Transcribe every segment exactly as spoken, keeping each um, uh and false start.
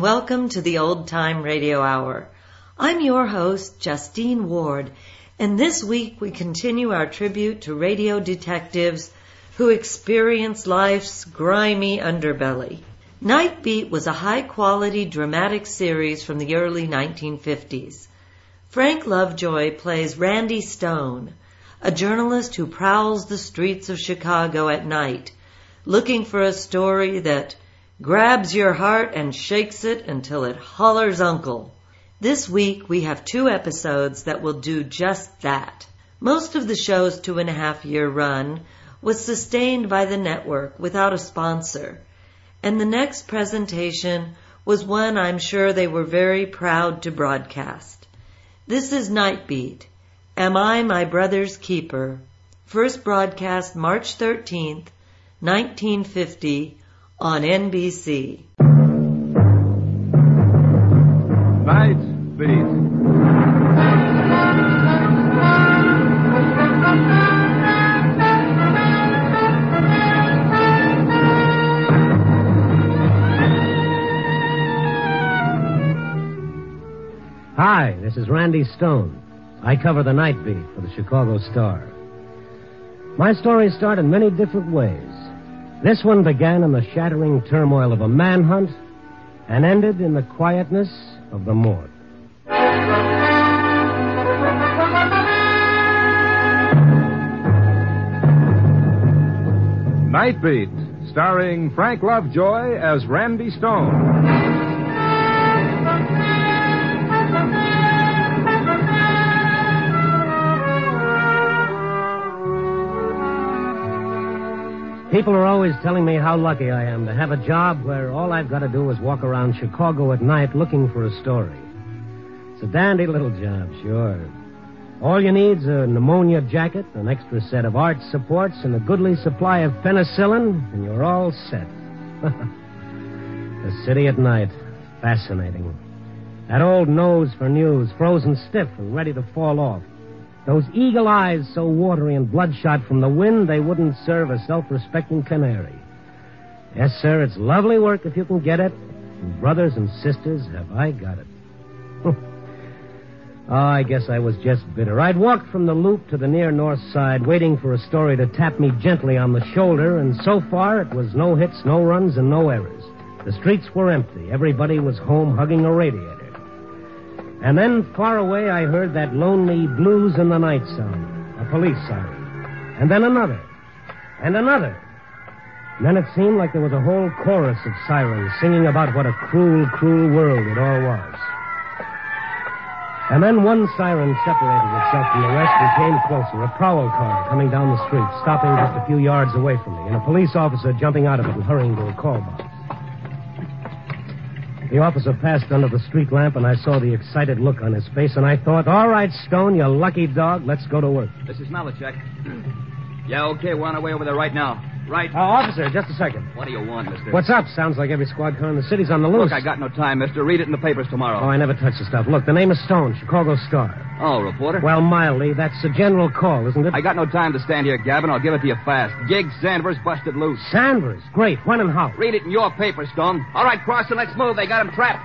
welcome to the Old Time Radio Hour. I'm your host, Justine Ward, and this week we continue our tribute to radio detectives who experience life's grimy underbelly. Night Beat was a high-quality dramatic series from the early nineteen fifties. Frank Lovejoy plays Randy Stone, a journalist who prowls the streets of Chicago at night, looking for a story that grabs your heart and shakes it until it hollers uncle. This week we have two episodes that will do just that. Most of the show's two and a half year run was sustained by the network without a sponsor, and the next presentation was one I'm sure they were very proud to broadcast. This is Night Beat, Am I My Brother's Keeper? First broadcast March thirteenth, nineteen fifty, on N B C. Night Beat. Hi, this is Randy Stone. I cover the Night Beat for the Chicago Star. My stories start in many different ways. This one began in the shattering turmoil of a manhunt and ended in the quietness of the morgue. Night Beat, starring Frank Lovejoy as Randy Stone. People are always telling me how lucky I am to have a job where all I've got to do is walk around Chicago at night looking for a story. It's a dandy little job, sure. All you need's a pneumonia jacket, an extra set of arch supports, and a goodly supply of penicillin, and you're all set. The city at night. Fascinating. That old nose for news, frozen stiff and ready to fall off. Those eagle eyes so watery and bloodshot from the wind they wouldn't serve a self-respecting canary. Yes, sir, it's lovely work if you can get it. And brothers and sisters, have I got it. Oh, I guess I was just bitter. I'd walked from the Loop to the near north side, waiting for a story to tap me gently on the shoulder, and so far it was no hits, no runs, and no errors. The streets were empty. Everybody was home hugging a radiator. And then, far away, I heard that lonely blues in the night sound, a police siren. And then another, and another. And then it seemed like there was a whole chorus of sirens singing about what a cruel, cruel world it all was. And then one siren separated itself from the rest and came closer, a prowl car coming down the street, stopping just a few yards away from me, and a police officer jumping out of it and hurrying to a call box. The officer passed under the street lamp, and I saw the excited look on his face, and I thought, all right, Stone, you lucky dog, let's go to work. This is Malachek. Yeah, okay, we're on our way over there right now. Right. Uh, officer, just a second. What do you want, mister? What's up? Sounds like every squad car in the city's on the loose. Look, I got no time, mister. Read it in the papers tomorrow. Oh, I never touch the stuff. Look, the name is Stone, Chicago Star. Oh, reporter? Well, mildly, that's a general call, isn't it? I got no time to stand here, Gavin. I'll give it to you fast. Gig Sanders busted loose. Sanders? Great. When and how? Read it in your paper, Stone. All right, Crossan, let's move. They got him trapped.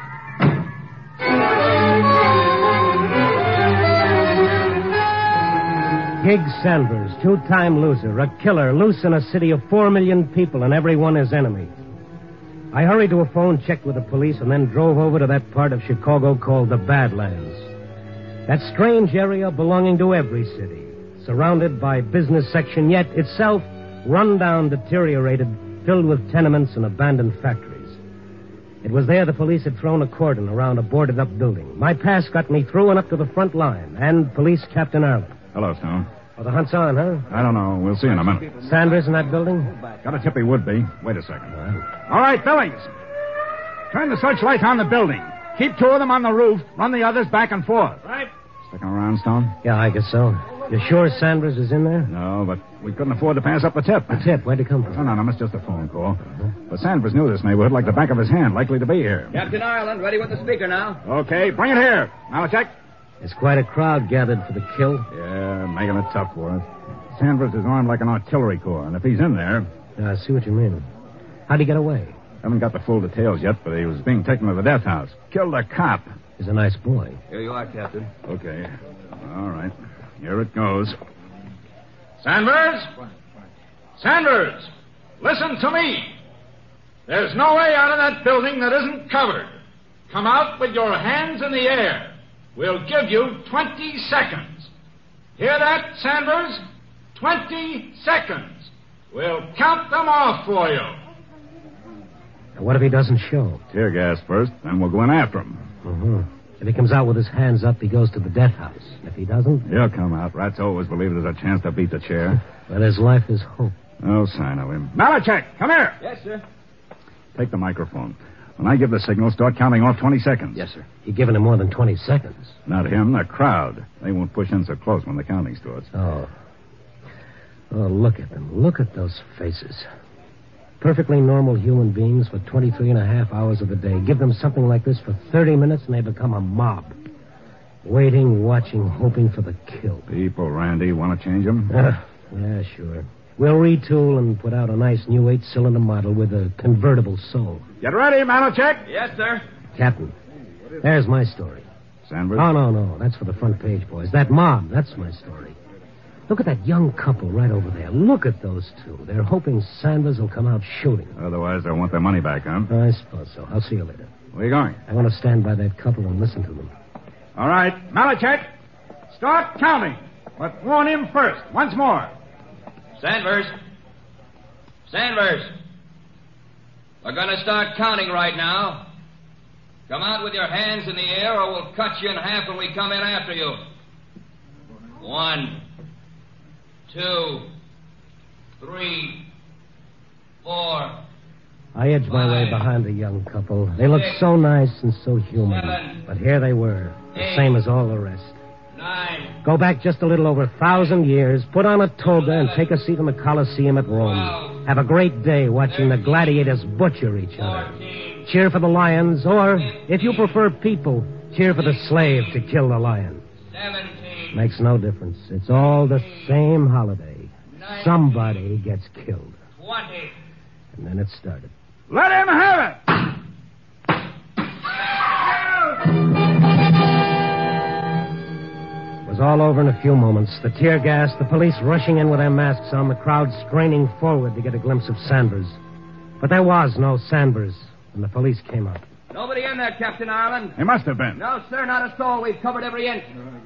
Gig Sanders, two-time loser, a killer, loose in a city of four million people, and everyone his enemy. I hurried to a phone, checked with the police, and then drove over to that part of Chicago called the Badlands. That strange area belonging to every city, surrounded by business section, yet itself run down, deteriorated, filled with tenements and abandoned factories. It was there the police had thrown a cordon around a boarded-up building. My pass got me through and up to the front line, and Police Captain Arlen. Hello, Stone. Oh, the hunt's on, huh? I don't know. We'll see in a minute. Sanders in that building? Got a tip he would be. Wait a second. All right, Billings. Turn the searchlight on the building. Keep two of them on the roof. Run the others back and forth. Right. Sticking around, Stone? Yeah, I guess so. You sure Sanders is in there? No, but we couldn't afford to pass up the tip. The tip? Where'd it come from? No, no, no. It's just a phone call. Uh-huh. But Sanders knew this neighborhood like the back of his hand, likely to be here. Captain Ireland, ready with the speaker now. Okay, bring it here. Now, check. There's quite a crowd gathered for the kill. Yeah, making it tough for us. Sanders is armed like an artillery corps, and if he's in there... Uh, I see what you mean. How'd he get away? Haven't got the full details yet, but he was being taken to the death house. Killed a cop. He's a nice boy. Here you are, Captain. Okay. All right. Here it goes. Sanders? Sanders! Listen to me. There's no way out of that building that isn't covered. Come out with your hands in the air. We'll give you twenty seconds. Hear that, Sanders? Twenty seconds. We'll count them off for you. Now, what if he doesn't show? Tear gas first, then we'll go in after him. Uh-huh. If he comes out with his hands up, he goes to the death house. If he doesn't... He'll come out. Rats always believe there's a chance to beat the chair. Well, his life is hope. No sign of him. Malachek, come here. Yes, sir. Take the microphone. When I give the signal, start counting off twenty seconds. Yes, sir. You've given him more than twenty seconds. Not him, the crowd. They won't push in so close when the counting starts. Oh. Oh, look at them. Look at those faces. Perfectly normal human beings for twenty-three and a half hours of the day. Give them something like this for thirty minutes and they become a mob. Waiting, watching, hoping for the kill. People, Randy, want to change them? Uh, yeah, sure. We'll retool and put out a nice new eight-cylinder model with a convertible soul. Get ready, Malachek. Yes, sir. Captain, there's my story. Sanders? Oh, no, no. That's for the front page, boys. That mob, that's my story. Look at that young couple right over there. Look at those two. They're hoping Sanders will come out shooting. Otherwise, they'll want their money back, huh? I suppose so. I'll see you later. Where are you going? I want to stand by that couple and listen to them. All right. Malachek, start counting. But warn him first. Once more. Sanders. Sanders. We're going to start counting right now. Come out with your hands in the air or we'll cut you in half when we come in after you. One. Two, three, four. I edged my way behind the young couple. They looked so nice and so human. Seven, but here they were, the eight, same as all the rest. Nine. Go back just a little over a thousand years, put on a toga, and take a seat in the Colosseum at Rome. twelve, Have a great day watching the gladiators butcher each other. fourteen, Cheer for the lions, or, if you prefer people, cheer for the slave to kill the lion. seventeen. Makes no difference. It's all the same holiday. Somebody gets killed. twenty. And then it started. Let him have it! It was all over in a few moments. The tear gas, the police rushing in with their masks on, the crowd straining forward to get a glimpse of Sanders. But there was no Sanders when the police came up. Nobody in there, Captain Ireland. He must have been. No, sir, not a soul. We've covered every inch.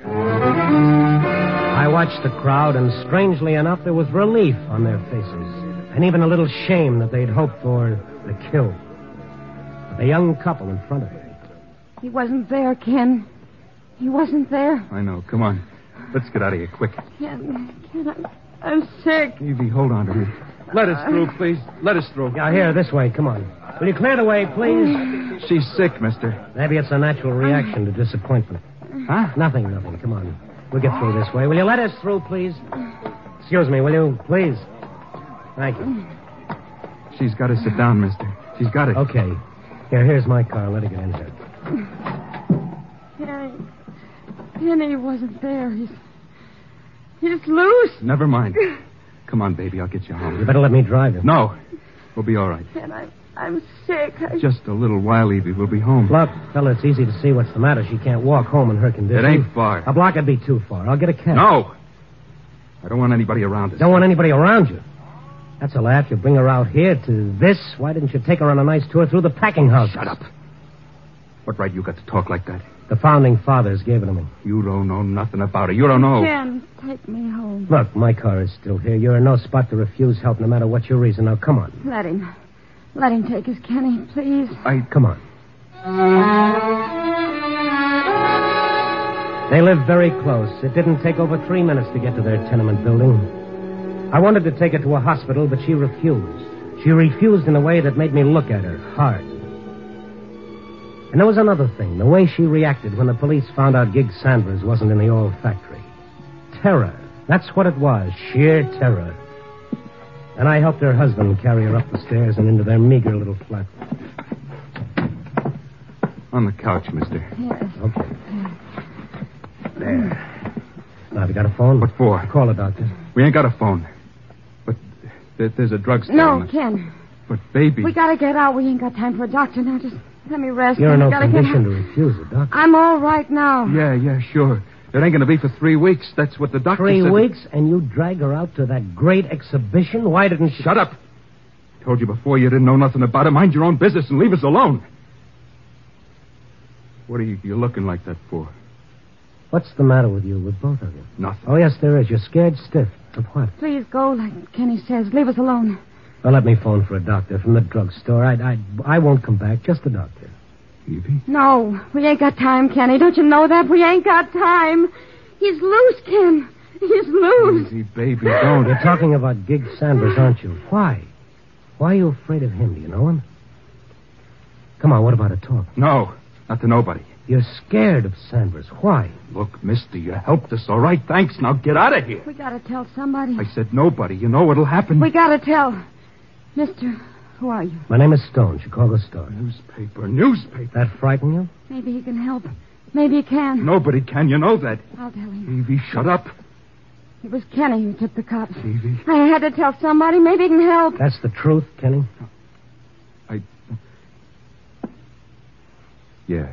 I watched the crowd, and strangely enough, there was relief on their faces, and even a little shame that they'd hoped for the kill. But the young couple in front of me. He wasn't there, Ken. He wasn't there. I know. Come on. Let's get out of here, quick. Ken, Ken, I'm, I'm sick. Evie, hold on to me. Let us through, please. Let us through. Yeah, here, this way. Come on. Will you clear the way, please? She's sick, mister. Maybe it's a natural reaction to disappointment. Huh? Nothing, nothing. Come on. We'll get through this way. Will you let us through, please? Excuse me, will you? Please. Thank you. She's got to sit down, mister. She's got it. Okay. Here, here's my car. Let her get in here. Kenny. Kenny wasn't there. He's... He's loose. Never mind. Come on, baby. I'll get you home. You better let me drive you. No. We'll be all right. Ken, I'm, I'm sick. I... Just a little while, Evie. We'll be home. Look, fella, it's easy to see what's the matter. She can't walk home in her condition. It ain't far. A block would be too far. I'll get a cab. No. I don't want anybody around us. Don't want anybody around you. That's a laugh. You bring her out here to this. Why didn't you take her on a nice tour through the packing house? Shut up. What right you got to talk like that? The founding fathers gave it to me. You don't know nothing about her. You don't know. Ken, take me home. Look, my car is still here. You're in no spot to refuse help no matter what your reason. Now, come on. Let him. Let him take us, Kenny, please. I... Come on. They lived very close. It didn't take over three minutes to get to their tenement building. I wanted to take her to a hospital, but she refused. She refused in a way that made me look at her hard. And there was another thing, the way she reacted when the police found out Gig Sanders wasn't in the oil factory. Terror. That's what it was, sheer terror. And I helped her husband carry her up the stairs and into their meager little flat. On the couch, mister. Yes. Okay. There. Now, have you got a phone? What for? Call a doctor. We ain't got a phone. But there, there's a drugstore. No, on the... Ken. But, baby... We gotta get out. We ain't got time for a doctor now. Just let me rest. You're in no gotta condition get to refuse a doctor. I'm all right now. Yeah, yeah, sure. It ain't going to be for three weeks. That's what the doctor Three said. weeks, and you drag her out to that great exhibition? Why didn't she... Shut up. I told you before you didn't know nothing about it. Mind your own business and leave us alone. What are you you looking like that for? What's the matter with you, with both of you? Nothing. Oh, yes, there is. You're scared stiff. Of what? Please go, like Kenny says. Leave us alone. Well, let me phone for a doctor from the drugstore. I, I, I won't come back. Just a doctor. Evie? No, we ain't got time, Kenny. Don't you know that? We ain't got time. He's loose, Ken. He's loose. Easy, baby, don't. You're talking about Gig Sanders, aren't you? Why? Why are you afraid of him? Do you know him? Come on, what about a talk? No, not to nobody. You're scared of Sanders. Why? Look, mister, you helped us, all right? Thanks. Now get out of here. We gotta tell somebody. I said nobody. You know what'll happen? We gotta tell. Mister, who are you? My name is Stone, Chicago Star. Newspaper, newspaper. That frighten you? Maybe he can help. Maybe he can. Nobody can. You know that. I'll tell him. Evie, shut up. It was Kenny who tipped the cops. Evie. I had to tell somebody. Maybe he can help. That's the truth, Kenny? I... Yeah.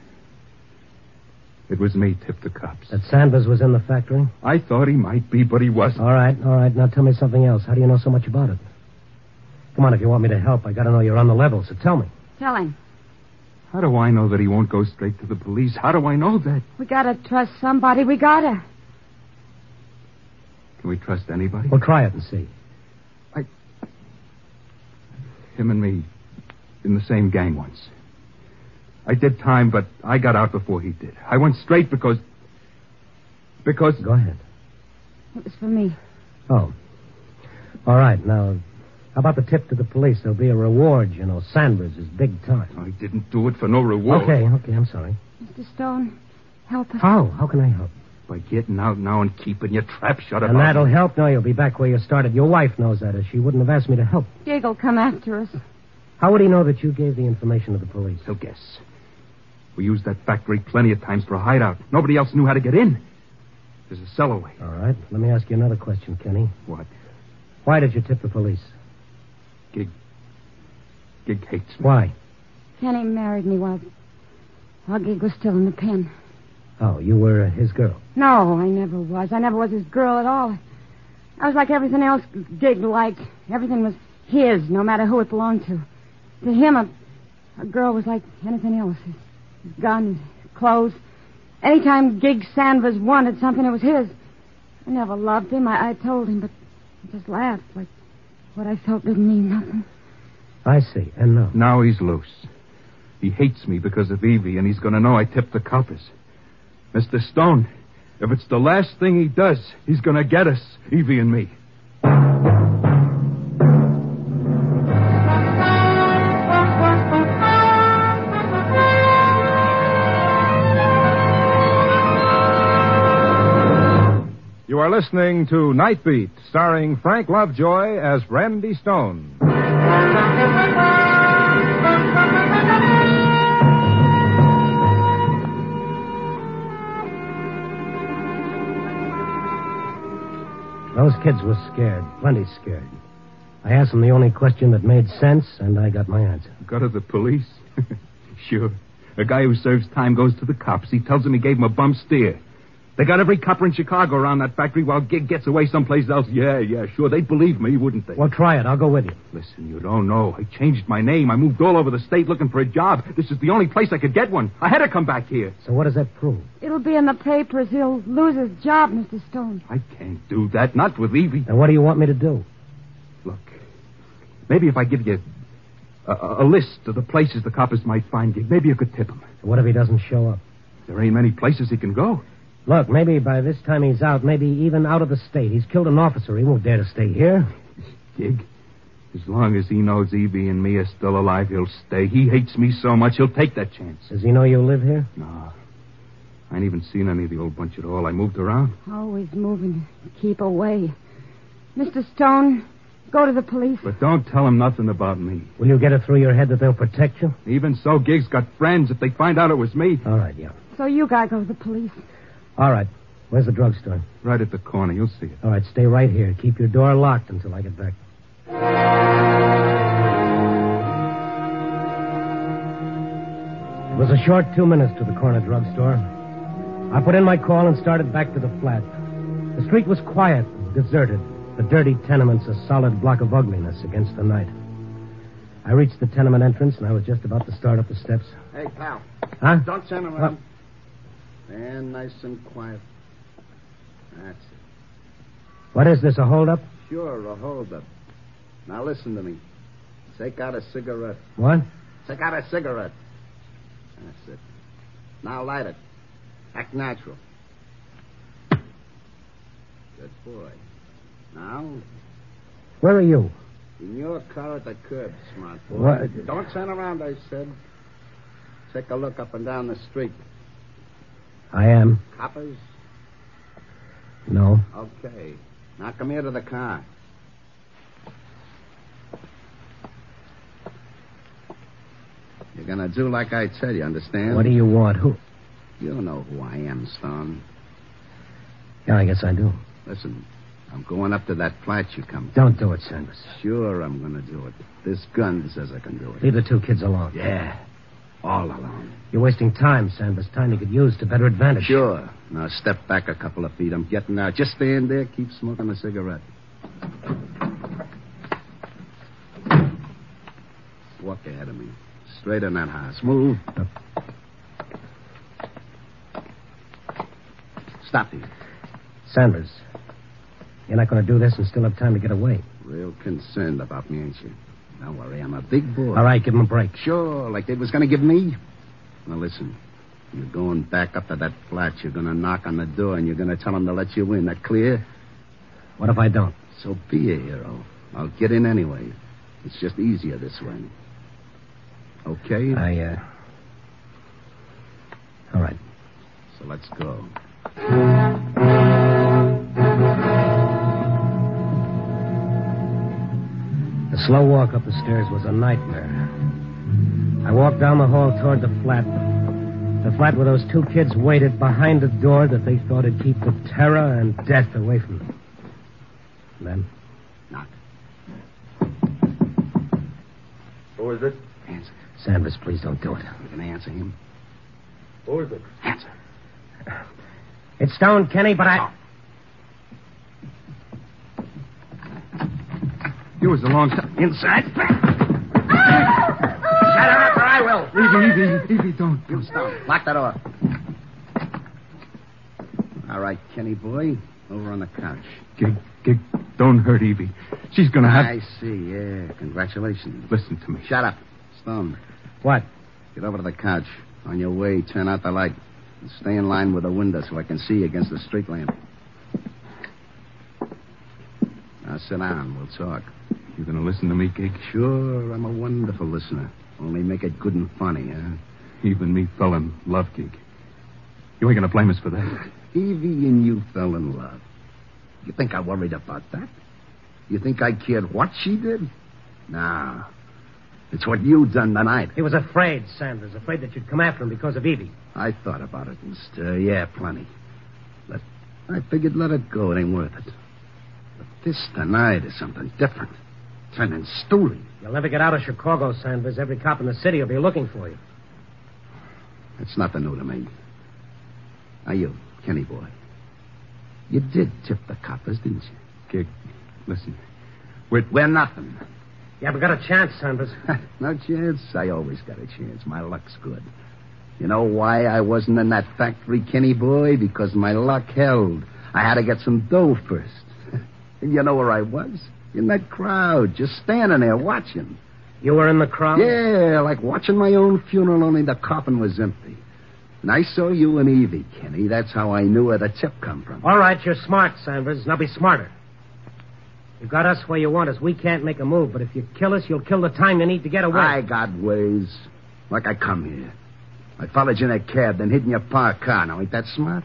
It was me tipped the cops. That Sanders was in the factory? I thought he might be, but he wasn't. All right, all right. Now tell me something else. How do you know so much about it? Come on, if you want me to help, I gotta know you're on the level, so tell me. Tell him. How do I know that he won't go straight to the police? How do I know that? We gotta trust somebody. We gotta. Can we trust anybody? We'll try it and see. I... Him and me in the same gang once. I did time, but I got out before he did. I went straight because... Because... Go ahead. It was for me. Oh. All right, now... How about the tip to the police? There'll be a reward, you know. Sanders is big time. I didn't do it for no reward. Okay, okay, I'm sorry. Mister Stone, help us. How? How can I help? By getting out now and keeping your trap shut up. And that'll help? No, you'll be back where you started. Your wife knows that, or she wouldn't have asked me to help. Gig will come after us. How would he know that you gave the information to the police? He'll guess. We used that factory plenty of times for a hideout. Nobody else knew how to get in. There's a cellarway. All right, let me ask you another question, Kenny. What? Why did you tip the police? Gig. Gig hates me. Why? Kenny married me while, while Gig was still in the pen. Oh, you were uh, his girl. No, I never was. I never was his girl at all. I was like everything else Gig liked. Everything was his, no matter who it belonged to. To him, a, a girl was like anything else. His, his gun, his clothes. Anytime Gig Sanders wanted something, it was his. I never loved him. I, I told him, but he just laughed like... What I felt didn't mean nothing. I see, and no. Now he's loose. He hates me because of Evie, and he's going to know I tipped the coppers. Mister Stone, if it's the last thing he does, he's going to get us, Evie and me. You are listening to Night Beat, starring Frank Lovejoy as Randy Stone. Those kids were scared, plenty scared. I asked them the only question that made sense, and I got my answer. Go to the police? Sure. A guy who serves time goes to the cops. He tells them he gave him a bum steer. They got every copper in Chicago around that factory while Gig gets away someplace else. Yeah, yeah, sure. They'd believe me, wouldn't they? Well, try it. I'll go with you. Listen, you don't know. I changed my name. I moved all over the state looking for a job. This is the only place I could get one. I had to come back here. So what does that prove? It'll be in the papers. He'll lose his job, Mister Stone. I can't do that. Not with Evie. And what do you want me to do? Look, maybe if I give you a, a, a list of the places the coppers might find Gig, maybe you could tip him. So what if he doesn't show up? There ain't many places he can go. Look, maybe by this time he's out, maybe even out of the state. He's killed an officer. He won't dare to stay here. Gig, as long as he knows Evie and me are still alive, he'll stay. He hates me so much, he'll take that chance. Does he know you live here? No. I ain't even seen any of the old bunch at all. I moved around. Always moving. Keep away. Mister Stone, go to the police. But don't tell him nothing about me. Will you get it through your head that they'll protect you? Even so, Gig's got friends. If they find out it was me... All right, yeah. So you gotta go to the police. All right. Where's the drugstore? Right at the corner. You'll see it. All right, stay right here. Keep your door locked until I get back. It was a short two minutes to the corner drugstore. I put in my call and started back to the flat. The street was quiet, deserted. The dirty tenements a solid block of ugliness against the night. I reached the tenement entrance, and I was just about to start up the steps. Hey, pal. Huh? Don't turn around. Stand nice and quiet. That's it. What is this, a holdup? Sure, a holdup. Now listen to me. Take out a cigarette. What? Take out a cigarette. That's it. Now light it. Act natural. Good boy. Now, Where are you? in your car at the curb, smart boy. What? Don't turn around, I said. Take a look up and down the street. I am. Coppers? No. Okay. Now come here to the car. You're gonna do like I tell you, understand? What do you want? Who? You know who I am, Stone. Yeah, I guess I do. Listen, I'm going up to that flat you come to. Don't do it, Sanders. Sure, I'm gonna do it. This gun says I can do it. Leave the two kids alone. Yeah. All alone. You're wasting time, Sanders. Time you could use to better advantage. Sure. Now step back a couple of feet. I'm getting out. Just stand there. Keep smoking a cigarette. Walk ahead of me. Straight in that house. Move. Stop here. Sanders, you're not going to do this and still have time to get away. Real concerned about me, ain't you? Don't worry. I'm a big boy. All right, give him a break. Sure, like they was going to give me. Now, listen. You're going back up to that flat. You're going to knock on the door, and you're going to tell them to let you in. That clear? What if I don't? So be a hero. I'll get in anyway. It's just easier this way. Okay? I, uh... All right. So let's go. The slow walk up the stairs was a nightmare. I walked down the hall toward the flat. The flat where those two kids waited behind a door that they thought would keep the terror and death away from them. And then... Knock. Who is it? Answer. Sanders, please don't do it. You going to answer him? Who is it? Answer. It's Stone, Kenny, but I... You was a long time. Inside. Shut her up or I will. Evie, Evie, Evie, don't. You Stone. Lock that door. All right, Kenny boy. Over on the couch. Gig, Gig, don't hurt Evie. She's gonna have... I see, yeah. Congratulations. Listen to me. Shut up. Stone. What? Get over to the couch. On your way, turn out the light. And stay in line with the window so I can see against the street lamp. Now sit down. We'll talk. You gonna listen to me, Gig? Sure, I'm a wonderful listener. Only make it good and funny, huh? Even me fell in love, Gig. You ain't gonna blame us for that. Evie and you fell in love. You think I worried about that? You think I cared what she did? Nah. It's what you done tonight. He was afraid, Sanders. Afraid that you'd come after him because of Evie. I thought about it, mister. Yeah, plenty. But I figured let it go. It ain't worth it. But this tonight is something different. Turning stoolie. You'll never get out of Chicago, Sanders. Every cop in the city will be looking for you. It's nothing new to me. Now you, Kenny boy. You did tip the coppers, didn't you? Gig, listen. We're... We're nothing. You haven't got a chance, Sanders. No chance? I always got a chance. My luck's good. You know why I wasn't in that factory, Kenny boy? Because my luck held. I had to get some dough first. And you know where I was? In that crowd, just standing there watching. You were in the crowd? Yeah, like watching my own funeral, only the coffin was empty. And I saw you and Evie, Kenny. That's how I knew where the tip come from. All right, you're smart, Sanders. Now be smarter. You got us where you want us. We can't make a move, but if you kill us, you'll kill the time you need to get away. I got ways. Like I come here. I followed you in a cab, then hid in your parked car. Now, ain't that smart?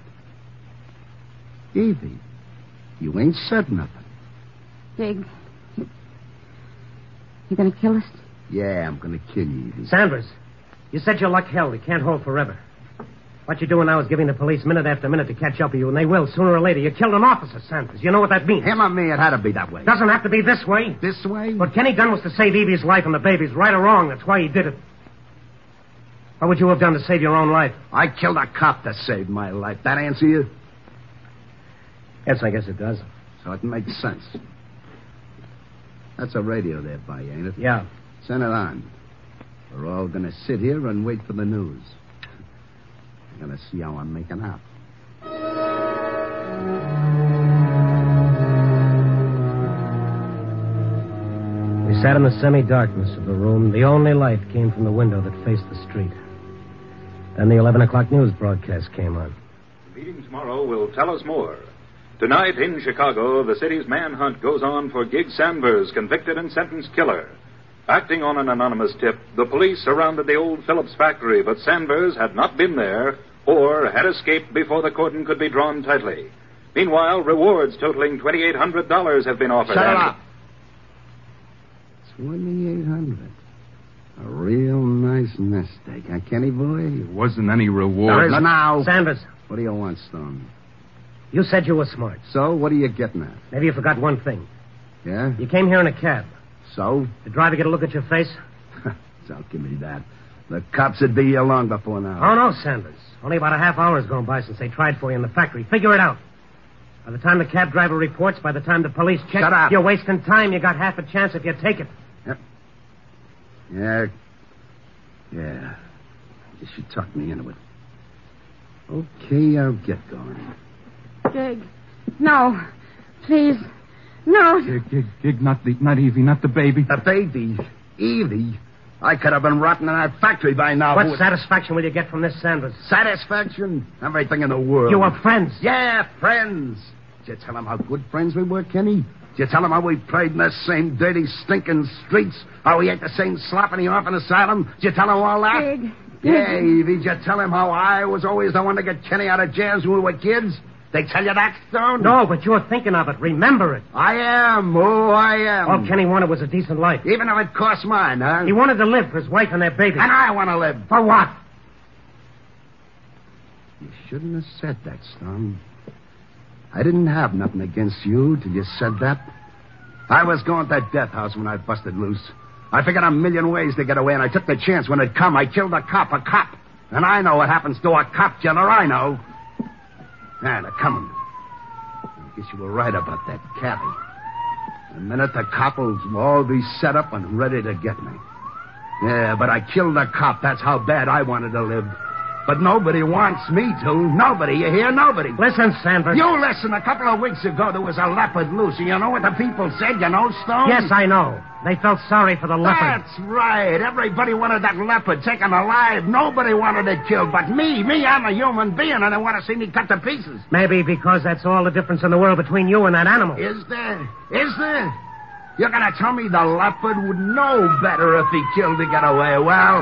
Evie, you ain't said nothing. Big. You, you gonna kill us? Yeah, I'm gonna kill you, Evie. Sanders, you said your luck held. It can't hold forever. What you're doing now is giving the police minute after minute to catch up with you, and they will sooner or later. You killed an officer, Sanders. You know what that means? Him or me, it had to be that way. Doesn't have to be this way. This way? What Kenny done was to save Evie's life and the baby's, right or wrong. That's why he did it. What would you have done to save your own life? I killed a cop to save my life. That answer you? Yes, I guess it does. So it makes sense. That's a radio there by you, ain't it? Yeah. Send it on. We're all going to sit here and wait for the news. We're going to see how I'm making out. We sat in the semi-darkness of the room. The only light came from the window that faced the street. Then the eleven o'clock news broadcast came on. The meeting tomorrow will tell us more. Tonight in Chicago, the city's manhunt goes on for Gig Sanders, convicted and sentenced killer. Acting on an anonymous tip, the police surrounded the old Phillips factory, but Sanders had not been there or had escaped before the cordon could be drawn tightly. Meanwhile, rewards totaling twenty-eight hundred dollars have been offered. Shut and... up! twenty-eight hundred dollars. A real nice nest egg, huh, Kenny boy? There wasn't any reward. There is now. Sanders, What do you want, Stone? you said you were smart. So, what are you getting at? Maybe you forgot one thing. Yeah? You came here in a cab. So? Did the driver get a look at your face? Don't give me that. The cops would be here long before now. Oh, no, Sanders. Only about a half hour's gone by since they tried for you in the factory. Figure it out. By the time the cab driver reports, by the time the police check... Shut up. You're wasting time. You got half a chance if you take it. Yep. Yeah. Yeah. Guess you talked me into it. Okay, I'll get going. Gig. No. Please. No. Gig, Gig, Gig, not the, not Evie, not the baby. The baby? Evie? I could have been rotting in that factory by now. What satisfaction will you get from this, Sanders? Satisfaction? Everything in the world. You were friends. Yeah, friends. Did you tell him how good friends we were, Kenny? Did you tell him how we played in the same dirty, stinking streets? How we ate the same slop in the orphan asylum? Did you tell him all that? Gig. Yeah, Evie. Did you tell him how I was always the one to get Kenny out of jams when we were kids? They tell you that, Stone? No, but you're thinking of it. Remember it. I am. Oh, I am. All Kenny wanted was a decent life. Even if it cost mine, huh? He wanted to live for his wife and their baby. And I want to live. For what? You shouldn't have said that, Stone. I didn't have nothing against you till you said that. I was going to death house when I busted loose. I figured a million ways to get away, and I took the chance when it come. I killed a cop, a cop. And I know what happens to a cop killer. I know. Now, they're coming. I guess you were right about that cabby. The minute the cop will all be set up and ready to get me. Yeah, but I killed a cop. That's how bad I wanted to live. But nobody wants me to. Nobody. You hear? Nobody. Listen, Sanders. You listen. A couple of weeks ago, there was a leopard loose. And you know what the people said? You know, Stone? Yes, I know. They felt sorry for the leopard. That's right. Everybody wanted that leopard taken alive. Nobody wanted it killed. But me, me, I'm a human being, and they want to see me cut to pieces. Maybe because that's all the difference in the world between you and that animal. Is there? Is there? You're going to tell me the leopard would know better if he killed to get away? Well,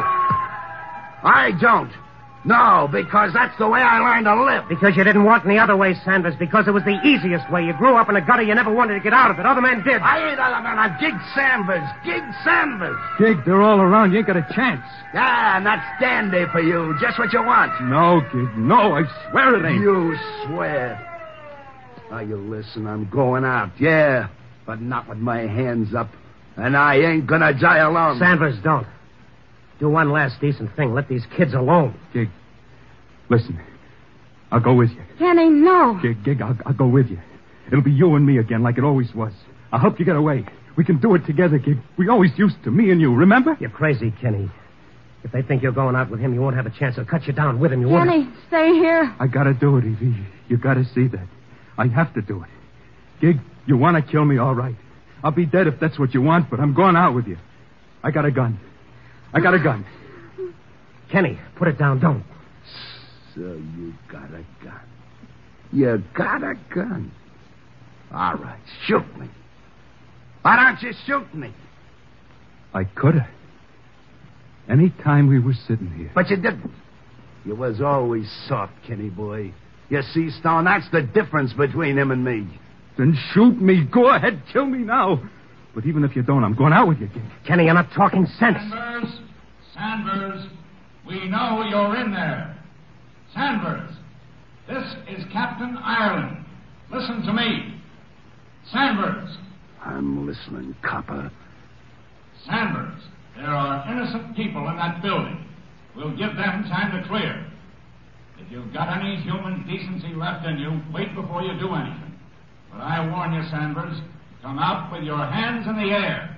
I don't. No, because that's the way I learned to live. Because you didn't want any other way, Sanders. Because it was the easiest way. You grew up in a gutter. You never wanted to get out of it. Other men did. I ain't other than a Gig Sanders. Gig Sanders. Gig, they're all around. You ain't got a chance. Yeah, and that's dandy for you. Just what you want. No, Gig, no. I swear it ain't. You swear. Now, you listen. I'm going out, yeah. But not with my hands up. And I ain't gonna die alone. Sanders, don't. Do one last decent thing. Let these kids alone. Gig, listen. I'll go with you. Kenny, no. Gig, Gig, I'll, I'll go with you. It'll be you and me again like it always was. I'll help you get away. We can do it together, Gig. We always used to, me and you, remember? You're crazy, Kenny. If they think you're going out with him, you won't have a chance. They'll cut you down with him. You won't. Kenny, stay here. I gotta do it, Evie. You gotta see that. I have to do it. Gig, you want to kill me, all right. I'll be dead if that's what you want, but I'm going out with you. I got a gun. I got a gun. Kenny, put it down. Don't. So you got a gun. You got a gun. All right, shoot me. Why don't you shoot me? I could have. Any time we were sitting here. But you didn't. You was always soft, Kenny boy. You see, Stone, that's the difference between him and me. Then shoot me. Go ahead. Kill me now. But even if you don't, I'm going out with you, Gig. Kenny, you're not talking sense. Sanders, Sanders, we know you're in there. Sanders, this is Captain Ireland. Listen to me. Sanders. I'm listening, copper. Sanders, there are innocent people in that building. We'll give them time to clear. If you've got any human decency left in you, wait before you do anything. But I warn you, Sanders, come out with your hands in the air.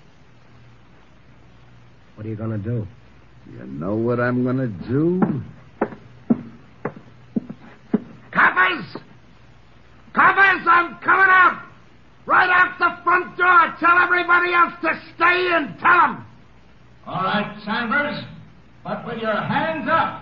What are you going to do? You know what I'm going to do? Coppers! Coppers, I'm coming out! Right out the front door. Tell everybody else to stay in. Tell them. All right, Sanders, but with your hands up.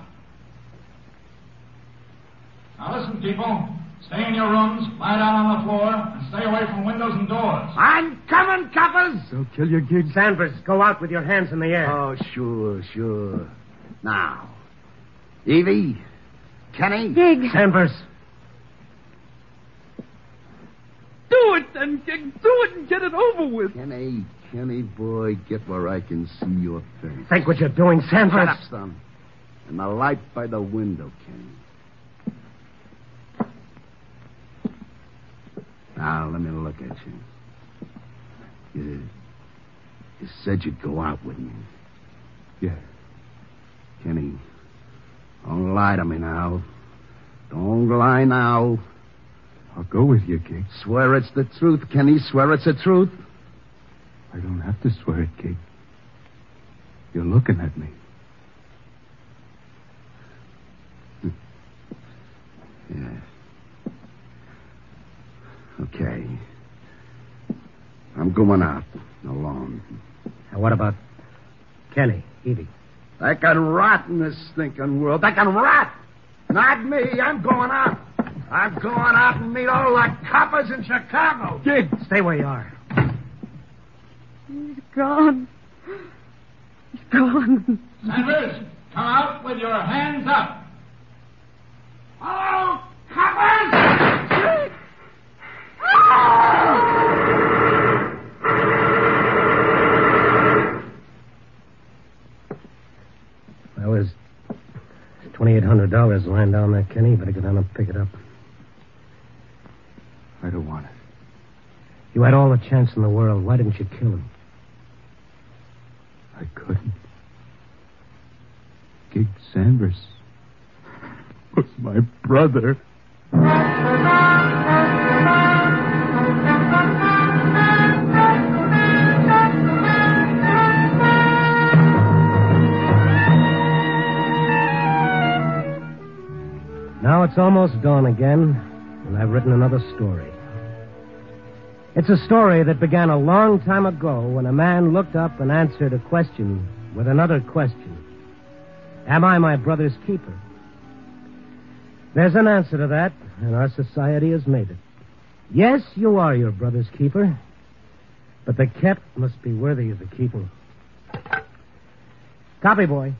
Now listen, people. Stay in your rooms, lie down on the floor, and stay away from windows and doors. I'm coming, Coppers. They'll kill you, Gig. Sanders, go out with your hands in the air. Oh, sure, sure. Now, Evie, Kenny. Gig. Sanders. Do it then, Gig. Do it and get it over with. Kenny, Kenny, boy, get where I can see your face. Think what you're doing, Sanders. Shut up, son. And the light by the window, Kenny. Now, let me look at you. You, you said you'd go out with me. Yeah. Kenny, don't lie to me now. Don't lie now. I'll go with you, Gig. Swear it's the truth, Kenny. Swear it's the truth. I don't have to swear it, Gig. You're looking at me. Yeah. Okay. I'm going out alone. Now, what about Kenny, Evie? They can rot in this stinking world. They can rot. Not me. I'm going out. I'm going out and meet all the coppers in Chicago. Gig, stay where you are. He's gone. He's gone. Sanders, come out with your hands up. Oh, Coppers! There was twenty-eight hundred dollars lying down there, Kenny. Better go down and pick it up. I don't want it. You had all the chance in the world. Why didn't you kill him? I couldn't. Gig Sanders was my brother. Now it's almost dawn again, and I've written another story. It's a story that began a long time ago when a man looked up and answered a question with another question. Am I my brother's keeper? There's an answer to that, and our society has made it. Yes, you are your brother's keeper, but the kept must be worthy of the keeping. Copy, boy.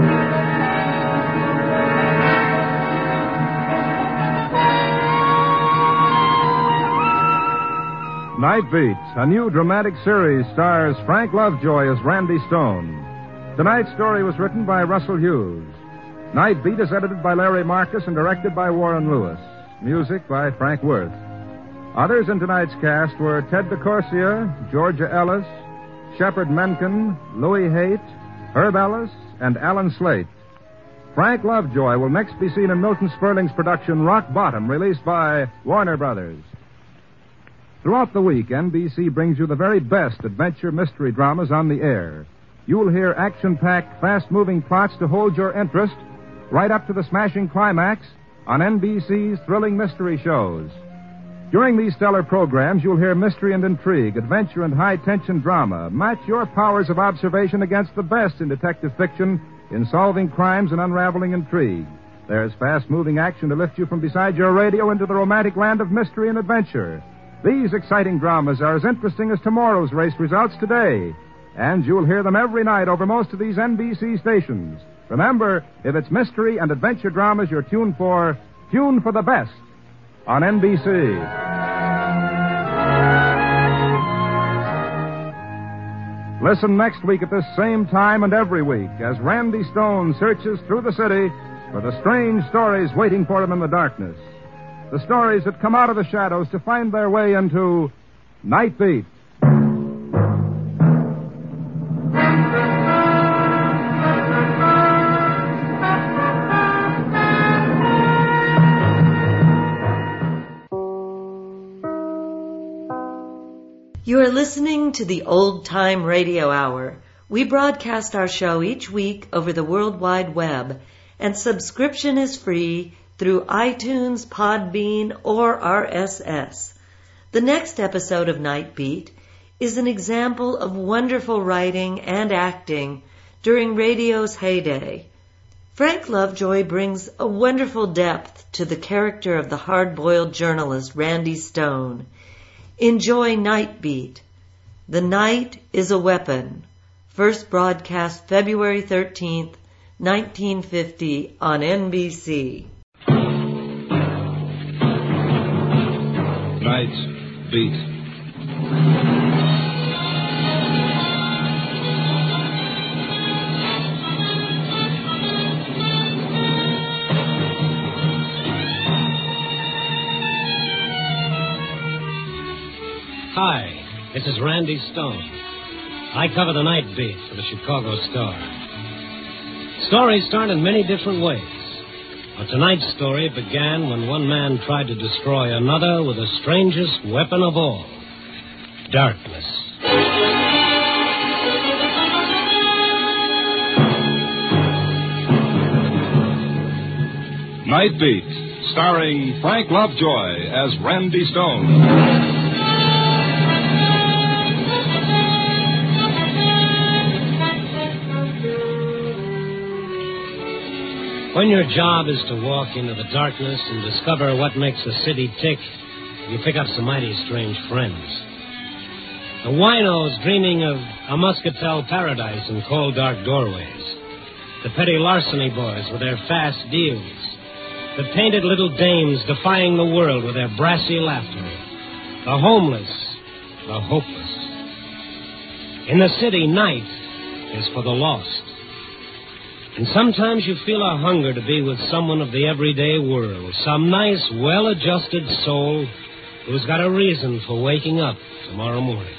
Night Beat, a new dramatic series, stars Frank Lovejoy as Randy Stone. Tonight's story was written by Russell Hughes. Night Beat is edited by Larry Marcus and directed by Warren Lewis. Music by Frank Worth. Others in tonight's cast were Ted DeCorsia, Georgia Ellis, Shepard Menken, Louis Haight, Herb Ellis, and Alan Slate. Frank Lovejoy will next be seen in Milton Sperling's production Rock Bottom, released by Warner Brothers. Throughout the week, N B C brings you the very best adventure mystery dramas on the air. You'll hear action-packed, fast-moving plots to hold your interest right up to the smashing climax on N B C's thrilling mystery shows. During these stellar programs, you'll hear mystery and intrigue, adventure and high-tension drama. Match your powers of observation against the best in detective fiction in solving crimes and unraveling intrigue. There's fast-moving action to lift you from beside your radio into the romantic land of mystery and adventure. These exciting dramas are as interesting as tomorrow's race results today. And you'll hear them every night over most of these N B C stations. Remember, if it's mystery and adventure dramas you're tuned for, tune for the best on N B C. Listen next week at this same time and every week as Randy Stone searches through the city for the strange stories waiting for him in the darkness. The stories that come out of the shadows to find their way into Night Beat. You are listening to the Old Time Radio Hour. We broadcast our show each week over the World Wide Web, and subscription is free through iTunes, Podbean, or R S S. The next episode of Night Beat is an example of wonderful writing and acting during radio's heyday. Frank Lovejoy brings a wonderful depth to the character of the hard-boiled journalist Randy Stone. Enjoy Night Beat. The Night is a Weapon. First broadcast February thirteenth, nineteen fifty on N B C. Night Beat. Hi, this is Randy Stone. I cover the night beat for the Chicago Star. Stories start in many different ways. But tonight's story began when one man tried to destroy another with the strangest weapon of all, darkness. Night Beat, starring Frank Lovejoy as Randy Stone. When your job is to walk into the darkness and discover what makes a city tick, you pick up some mighty strange friends. The winos dreaming of a muscatel paradise in cold, dark doorways. The petty larceny boys with their fast deals. The painted little dames defying the world with their brassy laughter. The homeless, the hopeless. In the city, night is for the lost. And sometimes you feel a hunger to be with someone of the everyday world, some nice, well-adjusted soul who's got a reason for waking up tomorrow morning.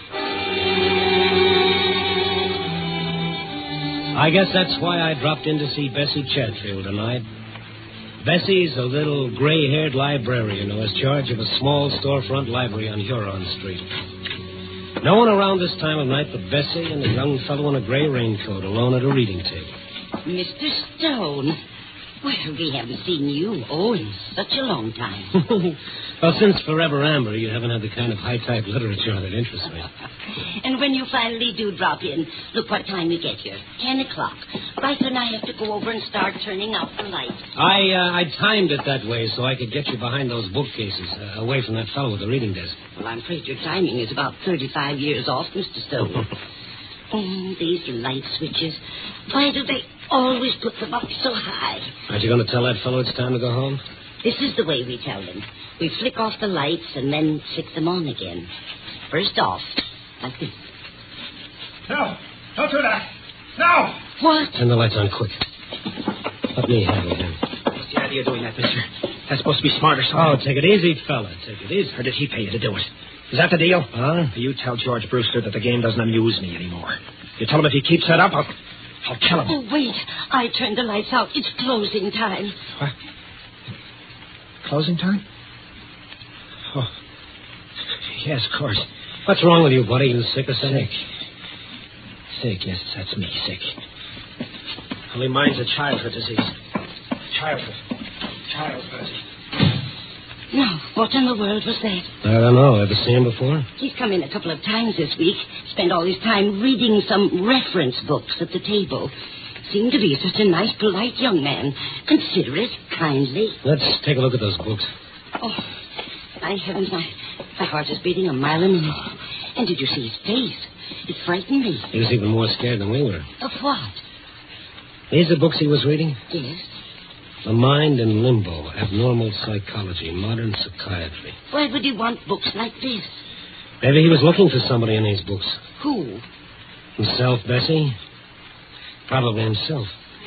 I guess that's why I dropped in to see Bessie Chatfield tonight. Bessie's a little gray-haired librarian who has charge of a small storefront library on Huron Street. No one around this time of night but Bessie and a young fellow in a gray raincoat alone at a reading table. Mister Stone, well, we haven't seen you, oh, in such a long time. Well, since Forever Amber, you haven't had the kind of high-type literature that interests me. And when you finally do drop in, look what time we get here. Ten o'clock. Right when I have to go over and start turning out the lights. I uh, I timed it that way so I could get you behind those bookcases, uh, away from that fellow with the reading desk. Well, I'm afraid your timing is about thirty-five years off, Mister Stone. Oh, these light switches. Why do they always put them up so high? Aren't you going to tell that fellow it's time to go home? This is the way we tell them. We flick off the lights and then flick them on again. First off, like this. No, don't do that. No! What? Turn the lights on quick. Let me handle him. What's the idea of doing that, mister? That's supposed to be smart or something. Oh, take it easy, fella. Take it easy. Or did he pay you to do it? Is that the deal? Huh? You tell George Brewster that the game doesn't amuse me anymore. You tell him if he keeps that up, I'll, I'll kill him. Oh, wait. I turned the lights out. It's closing time. What? Closing time? Oh. Yes, of course. What's wrong with you, buddy? You sick or something? Sick. Sick, yes, that's me, sick. Only mine's a childhood disease. Childhood. Childhood. Now, what in the world was that? I don't know. Ever seen him before? He's come in a couple of times this week. Spent all his time reading some reference books at the table. Seemed to be such a nice, polite young man. Considerate, kindly. Let's take a look at those books. Oh, my heavens, my, my heart is beating a mile a minute. And did you see his face? It frightened me. He was even more scared than we were. Of what? These are books he was reading? Yes. The Mind in Limbo, Abnormal Psychology, Modern Psychiatry. Why would he want books like this? Maybe he was looking for somebody in these books. Who? Himself, Bessie? Probably himself.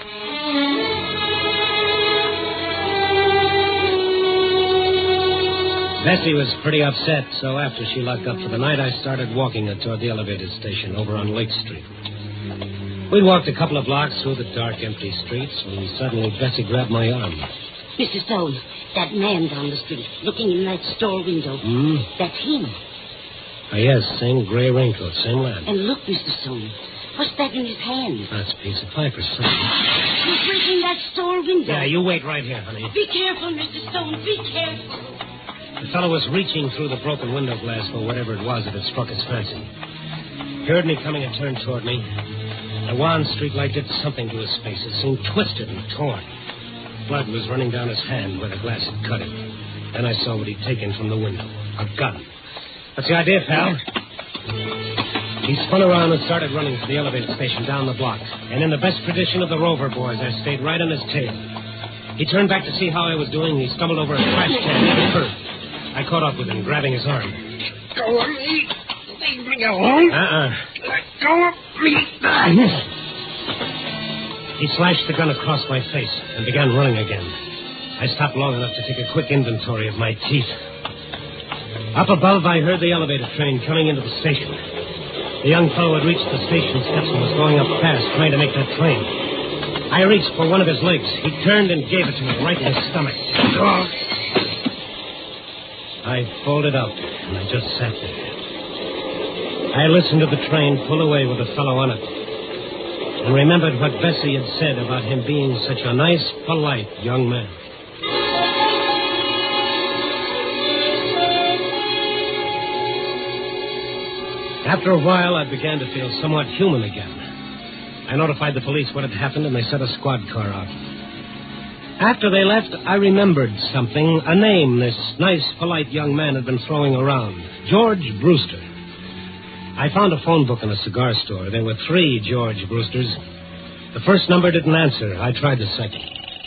Bessie was pretty upset, so after she locked up for the night, I started walking her toward the elevator station over on Lake Street. We walked a couple of blocks through the dark, empty streets when suddenly Bessie grabbed my arm. Mister Stone, that man down the street, looking in that store window. Hmm? That's him. Oh, yes, same gray raincoat, same lamp. And look, Mister Stone, what's that in his hand? That's a piece of pipe or something. He's breaking that store window. Yeah, you wait right here, honey. Be careful, Mister Stone, be careful. The fellow was reaching through the broken window glass for whatever it was that had struck his fancy. He heard me coming and turned toward me. The wan street light did something to his face. It seemed twisted and torn. Blood was running down his hand where the glass had cut it. Then I saw what he'd taken from the window. A gun. What's the idea, pal? He spun around and started running for the elevator station down the block. And in the best tradition of the Rover boys, I stayed right on his tail. He turned back to see how I was doing. He stumbled over a trash can near the curb. I caught up with him, grabbing his arm. Go of me. Leave me alone. Uh-uh. Let go of me. He slashed the gun across my face and began running again. I stopped long enough to take a quick inventory of my teeth. Up above, I heard the elevator train coming into the station. The young fellow had reached the station steps and was going up fast, trying to make that train. I reached for one of his legs. He turned and gave it to me right in his stomach. I folded up, and I just sat there. I listened to the train pull away with the fellow on it, and remembered what Bessie had said about him being such a nice, polite young man. After a while, I began to feel somewhat human again. I notified the police what had happened, and they sent a squad car out. After they left, I remembered something, a name this nice, polite young man had been throwing around. George Brewster. I found a phone book in a cigar store. There were three George Brewsters. The first number didn't answer. I tried the second.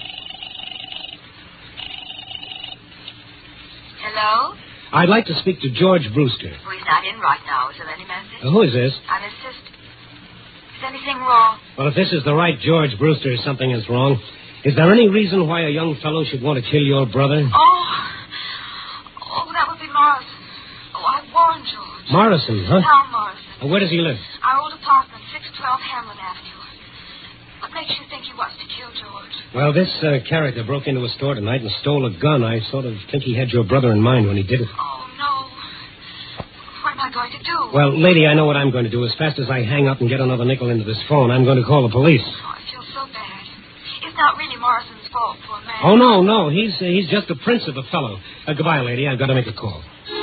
Hello? I'd like to speak to George Brewster. Oh, he's not in right now. Is there any message? Uh, who is this? I'm his sister. Is anything wrong? Well, if this is the right George Brewster, something is wrong. Is there any reason why a young fellow should want to kill your brother? Oh, oh, that would be Morrison. Oh, I warned George. Morrison, huh? Tom Morrison. Uh, where does he live? Our old apartment, six twelve Hamlin Avenue. What makes you think he wants to kill George? Well, this uh, character broke into a store tonight and stole a gun. I sort of think he had your brother in mind when he did it. Oh, no. What am I going to do? Well, lady, I know what I'm going to do. As fast as I hang up and get another nickel into this phone, I'm going to call the police. Oh, I feel so bad. It's not really Morrison's fault, poor man. Oh, no, no. He's uh, he's just a prince of a fellow. Uh, goodbye, lady. I've got to make a call.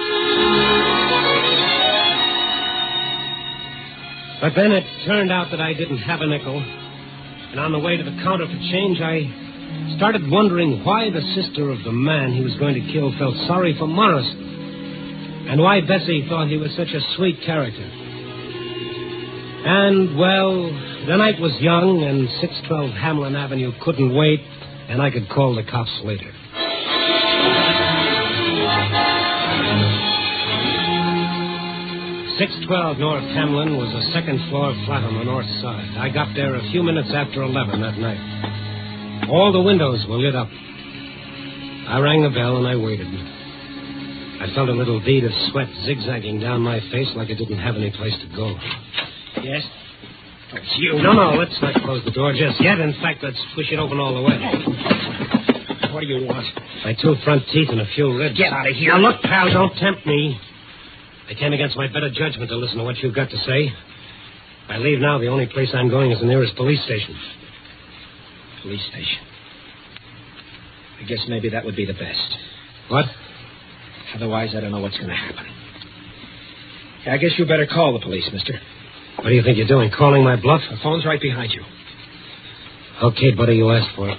But then it turned out that I didn't have a nickel. And on the way to the counter for change, I started wondering why the sister of the man he was going to kill felt sorry for Morrison. And why Bessie thought he was such a sweet character. And, well, the night was young, and six twelve Hamlin Avenue couldn't wait, and I could call the cops later. six twelve North Hamlin was a second-floor flat on the north side. I got there a few minutes after eleven that night. All the windows were lit up. I rang the bell, and I waited. I felt a little bead of sweat zigzagging down my face like it didn't have any place to go. Yes? Oh, it's you. No, no, let's not close the door just yet. In fact, let's push it open all the way. What do you want? My two front teeth and a few ribs. Get out of here. Now, look, pal, don't tempt me. I came against my better judgment to listen to what you've got to say. If I leave now, the only place I'm going is the nearest police station. Police station. I guess maybe that would be the best. What? Otherwise, I don't know what's going to happen. I guess you better call the police, mister. What do you think you're doing, calling my bluff? The phone's right behind you. Okay, buddy, you asked for it.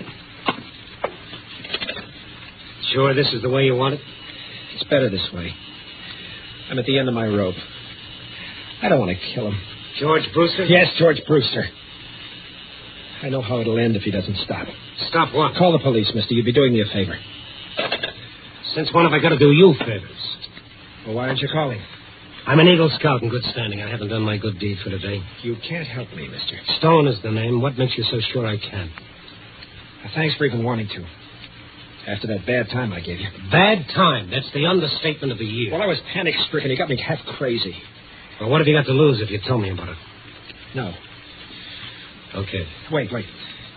Sure this is the way you want it? It's better this way. I'm at the end of my rope. I don't want to kill him. George Brewster? Yes, George Brewster. I know how it'll end if he doesn't stop. Stop what? Call the police, mister. You'd be doing me a favor. Since when have I got to do you favors? Well, why aren't you calling? I'm an Eagle Scout in good standing. I haven't done my good deed for today. You can't help me, mister. Stone is the name. What makes you so sure I can? Uh, thanks for even wanting to. After that bad time I gave you. Bad time? That's the understatement of the year. Well, I was panic-stricken. You got me half crazy. Well, what have you got to lose if you tell me about it? No. Okay. Wait, wait.